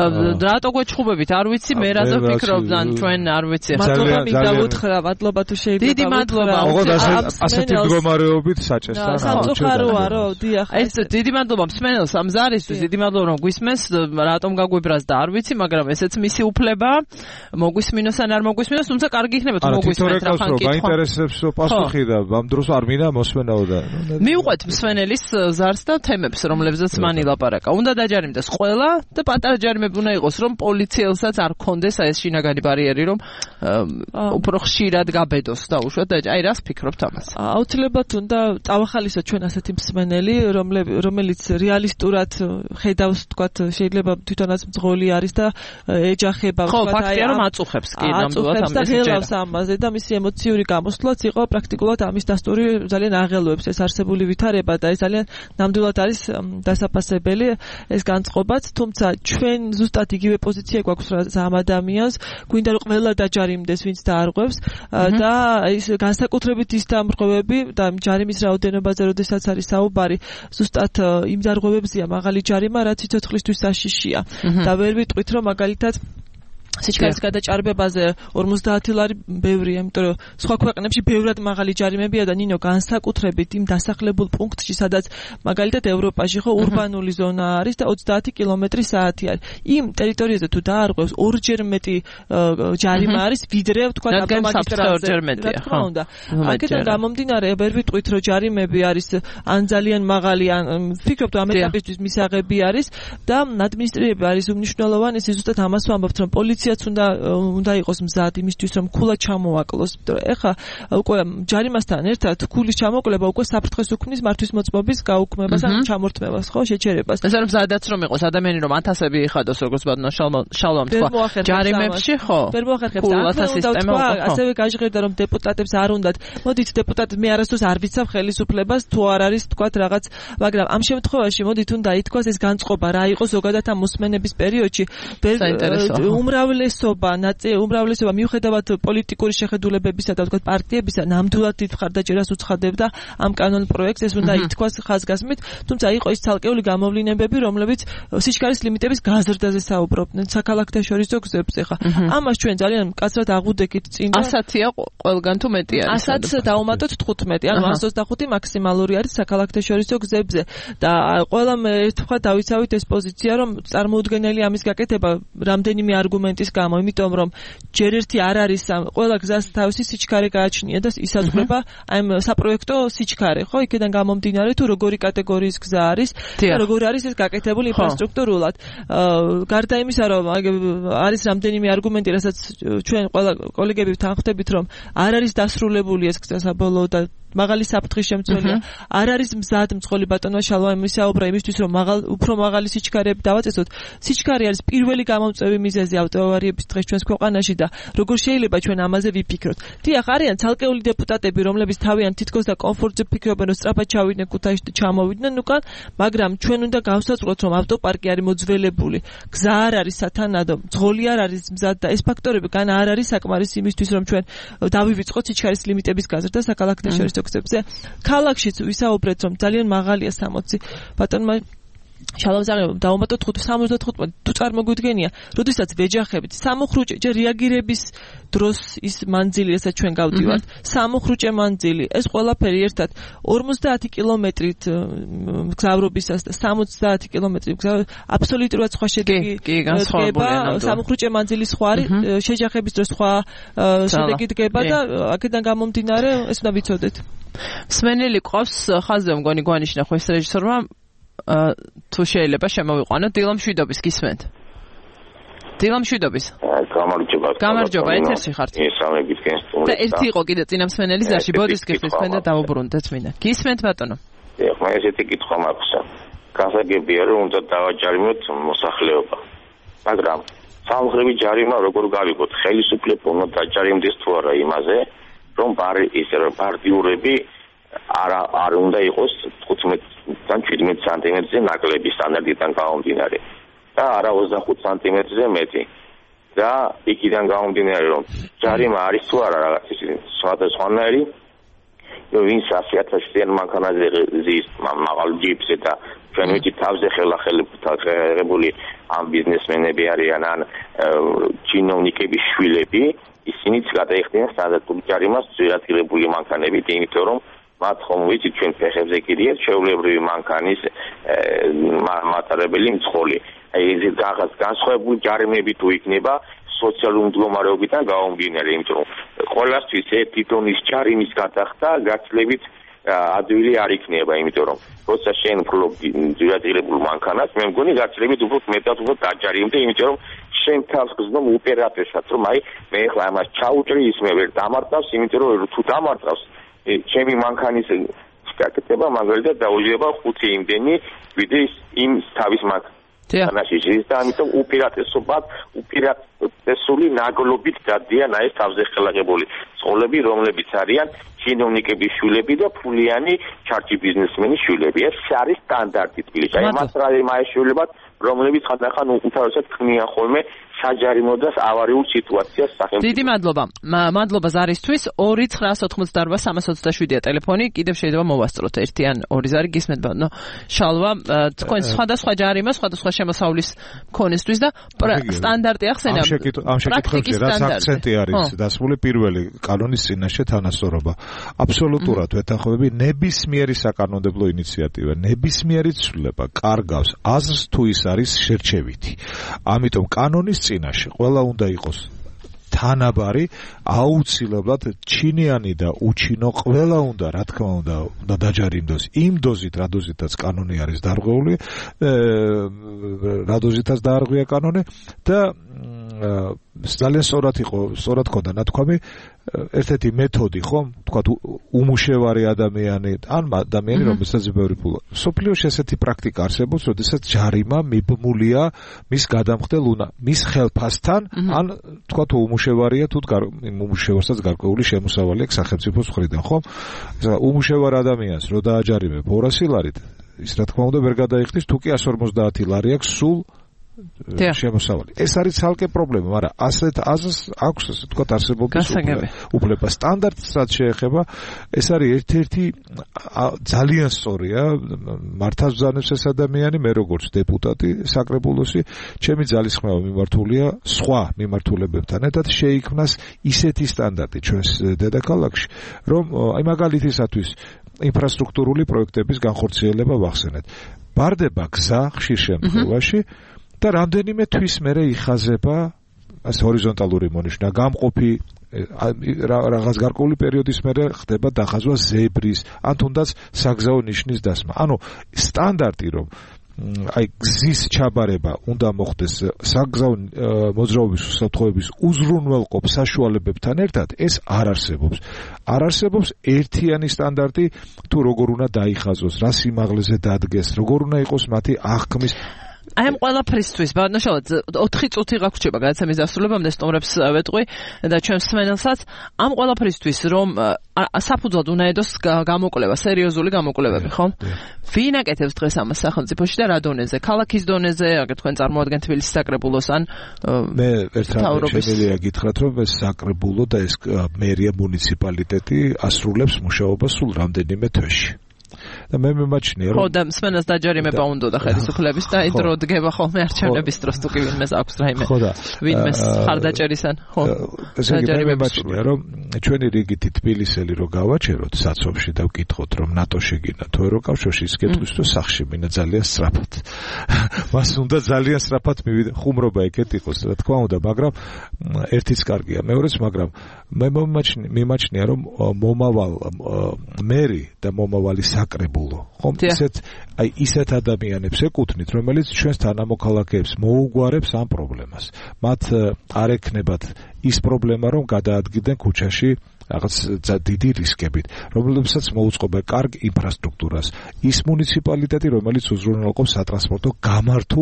რატო გვეჩხუბებით? არ ვიცი, მე რაზე ვფიქრობ, ან ჩვენ არ ვიცი. მადლობა მინდა უთხრა, მადლობა თუ შეიძლება. დიდი მადლობა. ოღონდ ასეთი მდგომარეობით საჭესა. სამწუხაროა, რომ დიახ. ეს დიდი მადლობა მსმენელს ამ ზარისთვის, დიდი მადლობა რომ გვისმენს, რატომ გაგვიბრას და არ ვიცი, მაგრამ ესეც მისი უფლება. მოგვისმინოს ან არ მოგვისმინოს, თუმცა კარგი იქნება თუ მოგვისმენთ რა ხან კითხვა. გაინტერესებს პასუხი და ამ დროს არ მინდა მოსმენაო და. მიუყვეთ მსმენელის ზარს და თემებს, რომლებზეც მან ილაპარაკა. უნდა დაჯარიმდეს ყველა და პატარა ჯარიმები უნდა იყოს, რომ პოლიციელსაც არ ქონდეს ეს შინაგანი ბარიერი, რომ უფრო ხშირად გაბედოს და უშუალოდ აი რას ფიქრობთ ამას? აუცილებლად უნდა წავახალისოთ ჩვენ ასეთი მსმენელი, რომელიც რეალისტურად ხედავს, თქვათ, შეიძლება თვითონაც მძღოლი არის და ეჯახება, ხო, ფაქტია რომ აწუხებს კი ნამდვილად ამას ელავს ამაზე და მისი ემოციური გამოსვლაც იყო პრაქტიკულად ამის დასტური ძალიან აღელვებს ეს არსებული ვითარება და ეს ძალიან ნამდვილად არის დასაფასებელი ეს განწყობაც, თუმცა ჩვენ ზუსტად იგივე პოზიცია გვაქვს ამ ადამიანს, გვინდა რომ ყველა დაჯარიმდეს, ვინც დაარღვევს და ის განსაკუთრებით ის დამრღვევები და ჯარიმის რაოდენობაზე, როდესაც არის საუბარი, ზუსტად იმ დარღვევებზია მაღალი ჯარიმა, რაც სიცოცხლისთვის საშიშია. და ვერ ვიტყვით, რომ მაგალითად სიჩქარის გადაჭარბებაზე 50 ლარი ბევრია, იმიტომ რომ სხვა ქვეყნებში ბევრად მაღალი ჯარიმებია და ნინო განსაკუთრებით იმ დასახლებულ პუნქტში, სადაც მაგალითად ევროპაში ხო ურბანული ზონა არის და 30 კმ/სთ არის. იმ ტერიტორიაზე თუ დაარღვევს ორჯერ მეტი ჯარიმა არის, ვიდრე თქვა ავტომაგისტრალზე. რა თქმა უნდა. აქედან გამომდინარე, ვერ ვიტყვით, რომ ჯარიმები არის ან ძალიან მაღალი, ან ვფიქრობ, რომ ამ ეტაპისთვის მისაღები არის და ადმინისტრირება არის უმნიშვნელოვანესი, ზუსტად ამას ვამბობთ, რომ პოლიცია პოლიციაც უნდა იყოს მზად იმისთვის რომ ქულა ჩამოაკლოს. ეხლა უკვე ჯარიმასთან ერთად ქულის ჩამოკლება უკვე საფრთხეს უქმნის მართვის მოწმობის გაუქმებას ან ჩამორთმევას, ხო, შეჩერებას. ეს არის მზადაც რომ იყოს ადამიანი რომ 1000-ები იხადოს როგორც ბატონო შალვამ თქვა ჯარიმებში, ხო? ვერ მოახერხებს სისტემა, ასევე გაჟღერდა რომ დეპუტატებს არ უნდათ. მოდით დეპუტატ მე არასდროს არ ვიცავ ხელისუფლებას თუ არ არის თქვათ რაღაც, მაგრამ ამ შემთხვევაში მოდით უნდა ითქვას ეს განწყობა რა იყო ზოგადად ამ მოსმენების პერიოდში. უმრავლესობა მიუხედავად პოლიტიკური შეხედულებებისა და თქვათ პარტიებისა ნამდვილად დიდ მხარდაჭერას უცხადებდა ამ კანონ პროექტს, ეს უნდა ითქვას ხაზგასმით, თუმცა იყო ის ცალკეული გამოვლინებები, რომლებიც სიჩქარის ლიმიტების გაზრდაზე საუბრობდნენ საქალაქთაშორისო გზებზე. ხა ამას ჩვენ ძალიან მკაცრად აღვუდექით წინ და 100-ია ყველგან თუ მეტი არის. 100-ს დავუმატოთ 15, ანუ 125 მაქსიმალური არის საქალაქთაშორისო გზებზე და ყველა მე თქვა დავიცავით ეს პოზიცია რომ წარმოუდგენელი ამის გაკეთება რამდენიმე არგუმენტის გამო, იმიტომ რომ ჯერ ერთი არ არის ყველა გზას თავისი სიჩქარე გააჩნია და ისაზღვრება აი საპროექტო სიჩქარე, ხო? იქიდან გამომდინარე თუ როგორი კატეგორიის გზა არის და როგორ არის ეს გაკეთებული ინფრასტრუქტურულად. გარდა იმისა რომ არის რამდენიმე არგუმენტი, რასაც ჩვენ ყველა კოლეგები თანხმდებით რომ არ არის დასრულებული ეს გზა საბოლოო და მაღალი საფრთხის შემცველია. არ არის მზად მძღოლი ბატონო შალვა იმისაუბრა იმისთვის რომ უფრო მაღალი სიჩქარეები დავაწესოთ. სიჩქარე არის პირველი გამომწვევი მიზეზი ავტოავარიების დღეს ჩვენს ქვეყანაში და როგორ შეიძლება ჩვენ ამაზე ვიფიქროთ. დიახ, არიან ცალკეული დეპუტატები, რომლებიც თავიანთ თითქოს და კომფორტზე ფიქრობენ, რომ სწრაფად ჩავიდნენ ქუთაისში და ჩამოვიდნენ უკან, მაგრამ ჩვენ უნდა გავსაწყოთ, რომ ავტოპარკი არის მოძველებული, გზა არ არის სათანადო, მძღოლი არ არის მზად და ეს ფაქტორები კან არ არის საკმარისი იმისთვის, რომ ჩვენ დავივიწყოთ სიჩქარის ლიმიტების გაზრდა საქალაქთაშორისო გზებზე. ქალაქშიც ვისაუბრეთ რომ ძალიან მაღალია 60. ბატონმა შალავზაღებამ დავუმატოთ 75 თუ წარმოგვიდგენია, როდესაც ვეჯახებით სამუხრუჭე ჯერ რეაგირების დროს ის მანძილი, რასაც ჩვენ გავდივართ, სამუხრუჭე მანძილი, ეს ყველაფერი ერთად 50 კილომეტრით გზავრობისას და 70 კილომეტრი აბსოლუტურად სხვა შედეგი დგება, სამუხრუჭე მანძილი სხვა არის, შეჯახების დროს სხვა შედეგი დგება და აქედან გამომდინარე ეს უნდა ვიცოდეთ. მსმენელი ყავს ხაზზე მგონი გვანიშნა ხო ეს რეჟისორმა თუ შეიძლება შემოვიყვანო დილამშვიდობის გისმენთ. დილამშვიდობის. გამარჯობა, ეთერში ხართ. და ერთი იყო კიდე წინამსმენელი ზაში, ბოდის გიხდით თქვენ და დავუბრუნდეთ მინდა. გისმენთ ბატონო. ეხლა ესეთი კითხვა მაქვს. გასაგებია რომ უნდა დავაჯარიმოთ მოსახლეობა. მაგრამ სამხრები ჯარიმა როგორ გავიგოთ, ხელისუფლება უნდა დაჯარიმდეს თუ არა იმაზე, რომ პარტიურები არ უნდა იყოს 15-დან 17 სანტიმეტრზე ნაკლები სტანდარტიდან გამომდინარე და არა 25 სანტიმეტრზე მეტი. და იქიდან გამომდინარე რომ ჯარიმა არის თუ არა რაღაც ის სხვადასხვანაირი, ვინც 100,000-იან მანქანაზე ზის მაღალ ჯიპზე და ჩვენ ვიცით თავზე ხელახელებული ამ ბიზნესმენები არიან ან ჩინოვნიკების შვილები, ისინიც გადაიხდიან სტანდარტულ ჯარიმას ძირათილებული მანქანებით, იმიტომ რომ მათ ხომ ვიცით ჩვენ ფეხებზე კიდიეთ ჩვეულებრივი მანქანის მატარებელი მძღოლი. აი ეს რაღაც განსხვავებული ჯარიმები თუ იქნება სოციალური მდგომარეობიდან გამომდინარე, იმიტომ რომ ყველასთვის ერთი ტონის ჯარიმის გადახდა გაცლებით ადვილი არ იქნება, იმიტომ რომ როცა შენ ფლობ ძირათილებულ მანქანას, მე მგონი გაცლებით უფრო მეტად უფრო დაჯარიმდე, იმიტომ რომ შენ თავს გზნობ უპირატესად, რომ აი მე ახლა ამას ჩაუჭრი, ის მე ვერ დამარტავს, იმიტომ რომ თუ დამარტავს ჩემი მანქანის გაკეთება მაგალითად დაუძლება 5 იმდენი ვიდრე იმ თავის მანქანაში და ამიტომ უპირატესული ნაგლობით დადიან აი ეს თავზე ხელაღებული წყოლები, რომლებიც არიან ჩინოვნიკების შვილები და ფულიანი ჩარჩი ბიზნესმენის შვილები. ეს არის სტანდარტი თბილისში. აი მასრალე შვილებად რომლებიც ხანდახან უმთავრესად ქმნიან ხოლმე საჯარიმო და ავარიულ სიტუაციას სახელმწიფო. დიდი მადლობა. მადლობა ზარისთვის. 2988327-ია ტელეფონი. კიდევ შეიძლება მოვასწროთ ერთი ან ორი ზარი გისმენთ ბატონო. შალვა, თქვენ სხვადასხვა ჯარიმა, სხვადასხვა შემოსავლის მქონესთვის და სტანდარტი ახსენა. ამ შეკითხვებში რაც აქცენტი არის დასმული პირველი კანონის წინაშე თანასწორობა. აბსოლუტურად ვეთანხმები ნებისმიერი საკანონმდებლო ინიციატივა, ნებისმიერი ცვლილება კარგავს აზრს თუ ის არის შერჩევითი. ამიტომ კანონის წინაშე ყველა უნდა იყოს თანაბარი, აუცილებლად ჩინიანი და უჩინო ყველა უნდა, რა თქმა უნდა, დაჯარიმდოს იმ დოზით, რა დოზითაც კანონი არის დარღვეული, რა დოზითაც დაარღვია კანონი და ძალიან სწორად ქონდა ნათქვამი ერთ-ერთი მეთოდი ხომ თქვა უმუშევარი ადამიანი ან ადამიანი რომელსაც ბევრი ფულა სოფლიოში ესეთი პრაქტიკა არსებობს როდესაც ჯარიმა მიბმულია მის გადამხდელ მის ხელფასთან ან თქვა თუ უმუშევარია თუ უმუშევარსაც გარკვეული შემოსავალი აქვს სახელმწიფოს მხრიდან ხომ უმუშევარ ადამიანს რო დააჯარიმებ 200 ლარით ის რა თქმა უნდა ვერ გადაიხდის თუ კი 150 ლარი აქვს სულ შემოსავალი. ეს არის ცალკე პრობლემა, მაგრამ ასეთ აზრს აქვს ასე ვთქვათ არსებობის უფლება. სტანდარტს რაც შეეხება, ეს არის ერთ-ერთი ძალიან სწორია, მართავს ბრძანებს ეს ადამიანი, მე როგორც დეპუტატი საკრებულოსი, ჩემი ძალისხმევა მიმართულია სხვა მიმართულებებთან ერთად შეიქმნას ისეთი სტანდარტი ჩვენს დედაქალაქში, რომ აი მაგალითისათვის ინფრასტრუქტურული პროექტების განხორციელება ვახსენეთ. ბარდება გზა ხშირ შემთხვევაში და რამდენიმე თვის მერე იხაზება ასე ჰორიზონტალური მონიშნა გამყოფი რაღაც გარკვეული პერიოდის მერე ხდება დახაზვა ზებრის ან თუნდაც საგზაო ნიშნის დასმა. ანუ სტანდარტი რომ აი გზის ჩაბარება უნდა მოხდეს საგზაო მოძრაობის უსაფრთხოების უზრუნველყოფ საშუალებებთან ერთად ეს არ არსებობს. არ არსებობს ერთიანი სტანდარტი თუ როგორ უნდა დაიხაზოს, რა სიმაღლეზე დადგეს, როგორ უნდა იყოს მათი აღქმის აი ამ ყველაფრისთვის ბატონშალად 4 წუთი გაგვრჩება გადაცემის დასრულებამდე სტუმრებს ვეტყვი და ჩვენს მსმენელსაც ამ ყველაფრისთვის რომ საფუძვლად უნდა ედოს გამოკვლევა სერიოზული გამოკვლევები ხო? ვინ აკეთებს დღეს ამას სახელმწიფოში და რა დონეზე? ქალაქის დონეზე, აგერ თქვენ წარმოადგენთ თბილისის საკრებულოს ან მე ერთხელ შემიძლია გითხრათ რომ ეს საკრებულო და ეს მერია მუნიციპალიტეტი ასრულებს მუშაობას სულ რამდენიმე თვეში. და მე მიმაჩნია რომ ხო და მსმენელს დაჯარიმება უნდა და ხელისუფლების და აი დრო დგება ხოლმე არჩევნების დროს თუ კი ვინმეს აქვს რაიმე ვინმეს ხარდაჭერისან ხო დაჯარიმებაშია რომ ჩვენი რიგითი თბილისელი რო გავაჩეროთ საცობში და ვკითხოთ რომ ნატო შეგინა თუ ევროკავშირში ის კითხვის თუ სახში მინა ძალიან სწრაფად მას უნდა ძალიან სწრაფად მივიდა ხუმრობა ეგეთ იყოს რა თქმა უნდა მაგრამ ერთიც კარგია მეორეც მაგრამ მე მიმაჩნია რომ მომავალ მერი და მომავალი საკრებულო ხომ ისეთ ადამიანებს ეკუთვნით რომელიც ჩვენს თანამოქალაქეებს მოუგვარებს ამ პრობლემას მათ არ ექნებათ ის პრობლემა რომ გადაადგიდნენ ქუჩაში რაღაც დიდი რისკებით რომლებსაც მოუწყობა კარგ ინფრასტრუქტურას ის მუნიციპალიტეტი რომელიც უზრუნველყოფს სატრანსპორტო გამართულ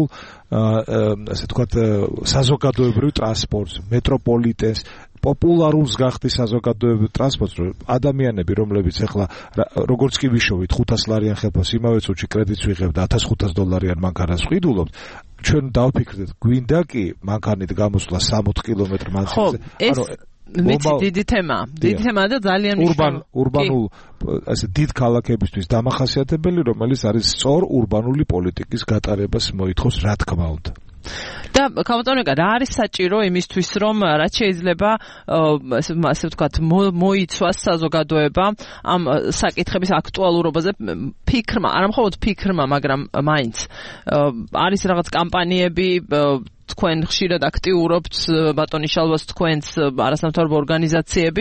ასე ვთქვათ საზოგადოებრივ ტრანსპორტს მეტროპოლიტენს პოპულარულს გახდის საზოგადოებრივ ტრანსპორტს ადამიანები რომლებიც ახლა როგორც კი ვიშოვით 500 ლარიან ხელფასს იმავე წუთში კრედიტს ვიღებ და $1500 მანქანას ვყიდულობთ ჩვენ დავფიქრდეთ გვინდა კი მანქანით გამოსვლა 60 კილომეტრი მანძილზე ანუ მეცი დიდი თემა და ძალიან ურბანულ ასე დიდ ქალაქებისთვის დამახასიათებელი რომელიც არის სწორ ურბანული პოლიტიკის გატარებას მოითხოვს რა თქმა უნდა და ქალბატონიკა რა არის საჭირო იმისთვის რომ რაც შეიძლება ასე ვთქვათ მოიცვას საზოგადოება ამ საკითხების აქტუალურობაზე ფიქრმა არა მხოლოდ ფიქრმა მაგრამ მაინც არის რაღაც კამპანიები თქვენ ხშირად აქტიურობთ ბატონი შალვას თქვენს არასამთავრობო ორგანიზაციები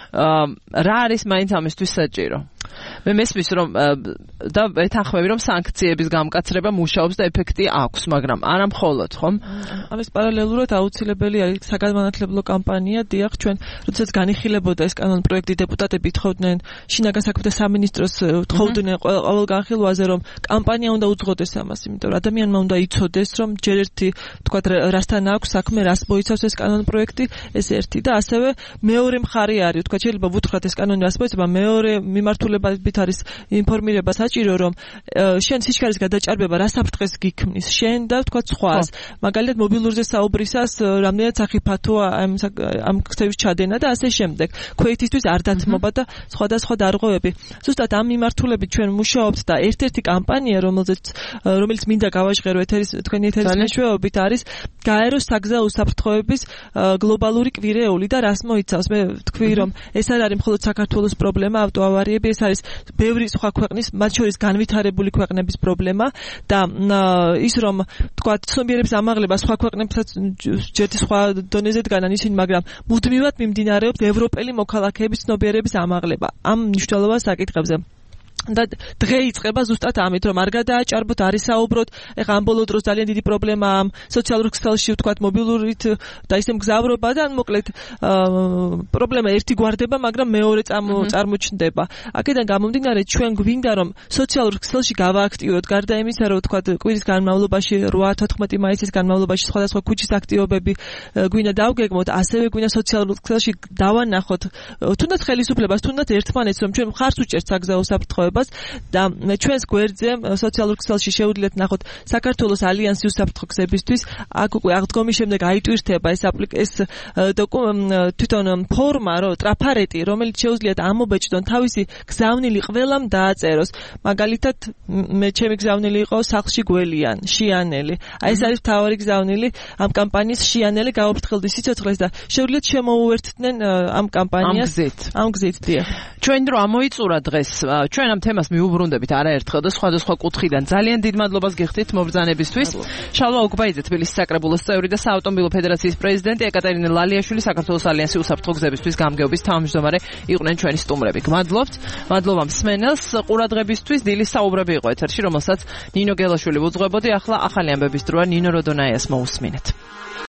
რა არის მაინც ამისთვის საჭირო მე მესმის რომ და ეთანხმები რომ სანქციების გამკაცრება მუშაობს და ეფექტი აქვს მაგრამ არა მხოლოდ ხომ ამის პარალელურად აუცილებელი არის საგანმანათლებლო კამპანია დიახ ჩვენ როდესაც განიხილებოდა ეს კანონპროექტი დეპუტატები თხოვდნენ შინაგან საქმეთა სამინისტროს თხოვდნენ ყოველ განხილვაზე რომ კამპანია უნდა უძღოდეს ამას იმიტომ რომ ადამიანმა უნდა იცოდეს რომ ჯერ ერთი თქვათ რასთან აქვს საქმე რას მოიცავს ეს კანონპროექტი ეს ერთი და ასევე მეორე მხარე არის თქვათ შეიძლება ვუთხრათ ეს კანონი რას მოიცავს მეორე მიმართულებებით არის ინფორმირება საჭირო რომ შენ სიჩქარის გადაჭარბება რა საფრთხეს გიქმნის შენ და თქვათ სხვას მაგალითად მობილურზე საუბრისას რამდენად საფრთხოა ამ ქცევის ჩადენა და ასე შემდეგ ქვეითისთვის არ დათმობა და სხვადასხვა დარღვევები ზუსტად ამ მიმართულებით ჩვენ მუშაობთ და ერთ-ერთი კამპანია რომელიც მინდა გავაჟღერო თქვენი ეთერის მეშვეობით არის გაეროს საგზაო უსაფრთხოების გლობალური კვირეული და რას მოიცავს მე თქვი რომ ეს არ არის მხოლოდ საქართველოს პრობლემა ავტოავარიები ეს არის ბევრი სხვა ქვეყნის მათ შორის განვითარებული ქვეყნების პრობლემა და ის რომ თქვა ცნობიერების ამაღლება სხვა ქვეყნებსაც ჯერჯერობით სხვა დონეზე დგანან ისინი მაგრამ მუდმივად მიმდინარეობს ევროპელი მოქალაქეების ცნობიერების ამაღლება ამ მნიშვნელოვან საკითხებზე და დღე იწყება ზუსტად ამით, რომ არ გადააჭარბოთ, არის საუბროთ. ეხლა ამ ბოლო დროს ძალიან დიდი პრობლემაა ამ სოციალურ ქსელში, ვთქვათ, მობილურით და ისე მგზავრობა და მოკლედ პრობლემა ერთი გვარდება, მაგრამ მეორე წარმოჩნდება. აქედან გამომდინარე, ჩვენ გვინდა რომ სოციალურ ქსელში გავააქტიუროთ, გარდა იმისა, რომ ვთქვათ, კვირის განმავლობაში 8-14 მაისის განმავლობაში სხვადასხვა ქუჩის აქტივობები გვინდა დავგეგმოთ, ასევე გვინდა სოციალურ ქსელში დავანახოთ, თუნდაც ხელისუფლებას, თუნდაც ერთმანეთს, რომ ჩვენ მხარს უჭერთ საგზაო საფრთხეებს და ჩვენს გვერდზე სოციალურ ქსელში შეუძლიათ ნახოთ საქართველოს ალიანსი უსაფრთხო გზებისთვის. აქ უკვე აღდგომის შემდეგ აიტვირთება ეს თვითონ ფორმა, ტრაფარეტი, რომელიც შეუძლიათ ამობეჭდონ თავისი გზავნილი ყველამ დააწეროს. მაგალითად, ჩემი გზავნილი იყო სახლში გველიან, შიანელი. ეს არის მთავარი გზავნილი ამ კამპანიის შიანელი გაუფრთხილდი სიცოცხლეს და შეუძლიათ შემოუერთდნენ ამ კამპანიას ამ გზით. ჩვენ დრო ამოიწურა დღეს. ჩვენ ამ თემას მიუბრუნდებით არაერთხელ და სხვადასხვა კუთხიდან. ძალიან დიდ მადლობას გიხდით მობრძანებისთვის. შალვა ოკბაიძე, თბილისის საკრებულოს წევრი და საავტომობილო ფედერაციის პრეზიდენტი, ეკატერინე ლალიაშვილი, საქართველოს ალიანსი უსაფრთხო გზებისთვის გამგეობის თავმჯდომარე იყვნენ ჩვენი სტუმრები. გმადლობთ. მადლობა მსმენელს. ყურადღებისთვის დილის საუბრები იყო ეთერში, რომელსაც ნინო გელაშვილი უძღვებოდი. ახლა ახალი ამბების დროა, ნინო როდონაიას მოусმინეთ.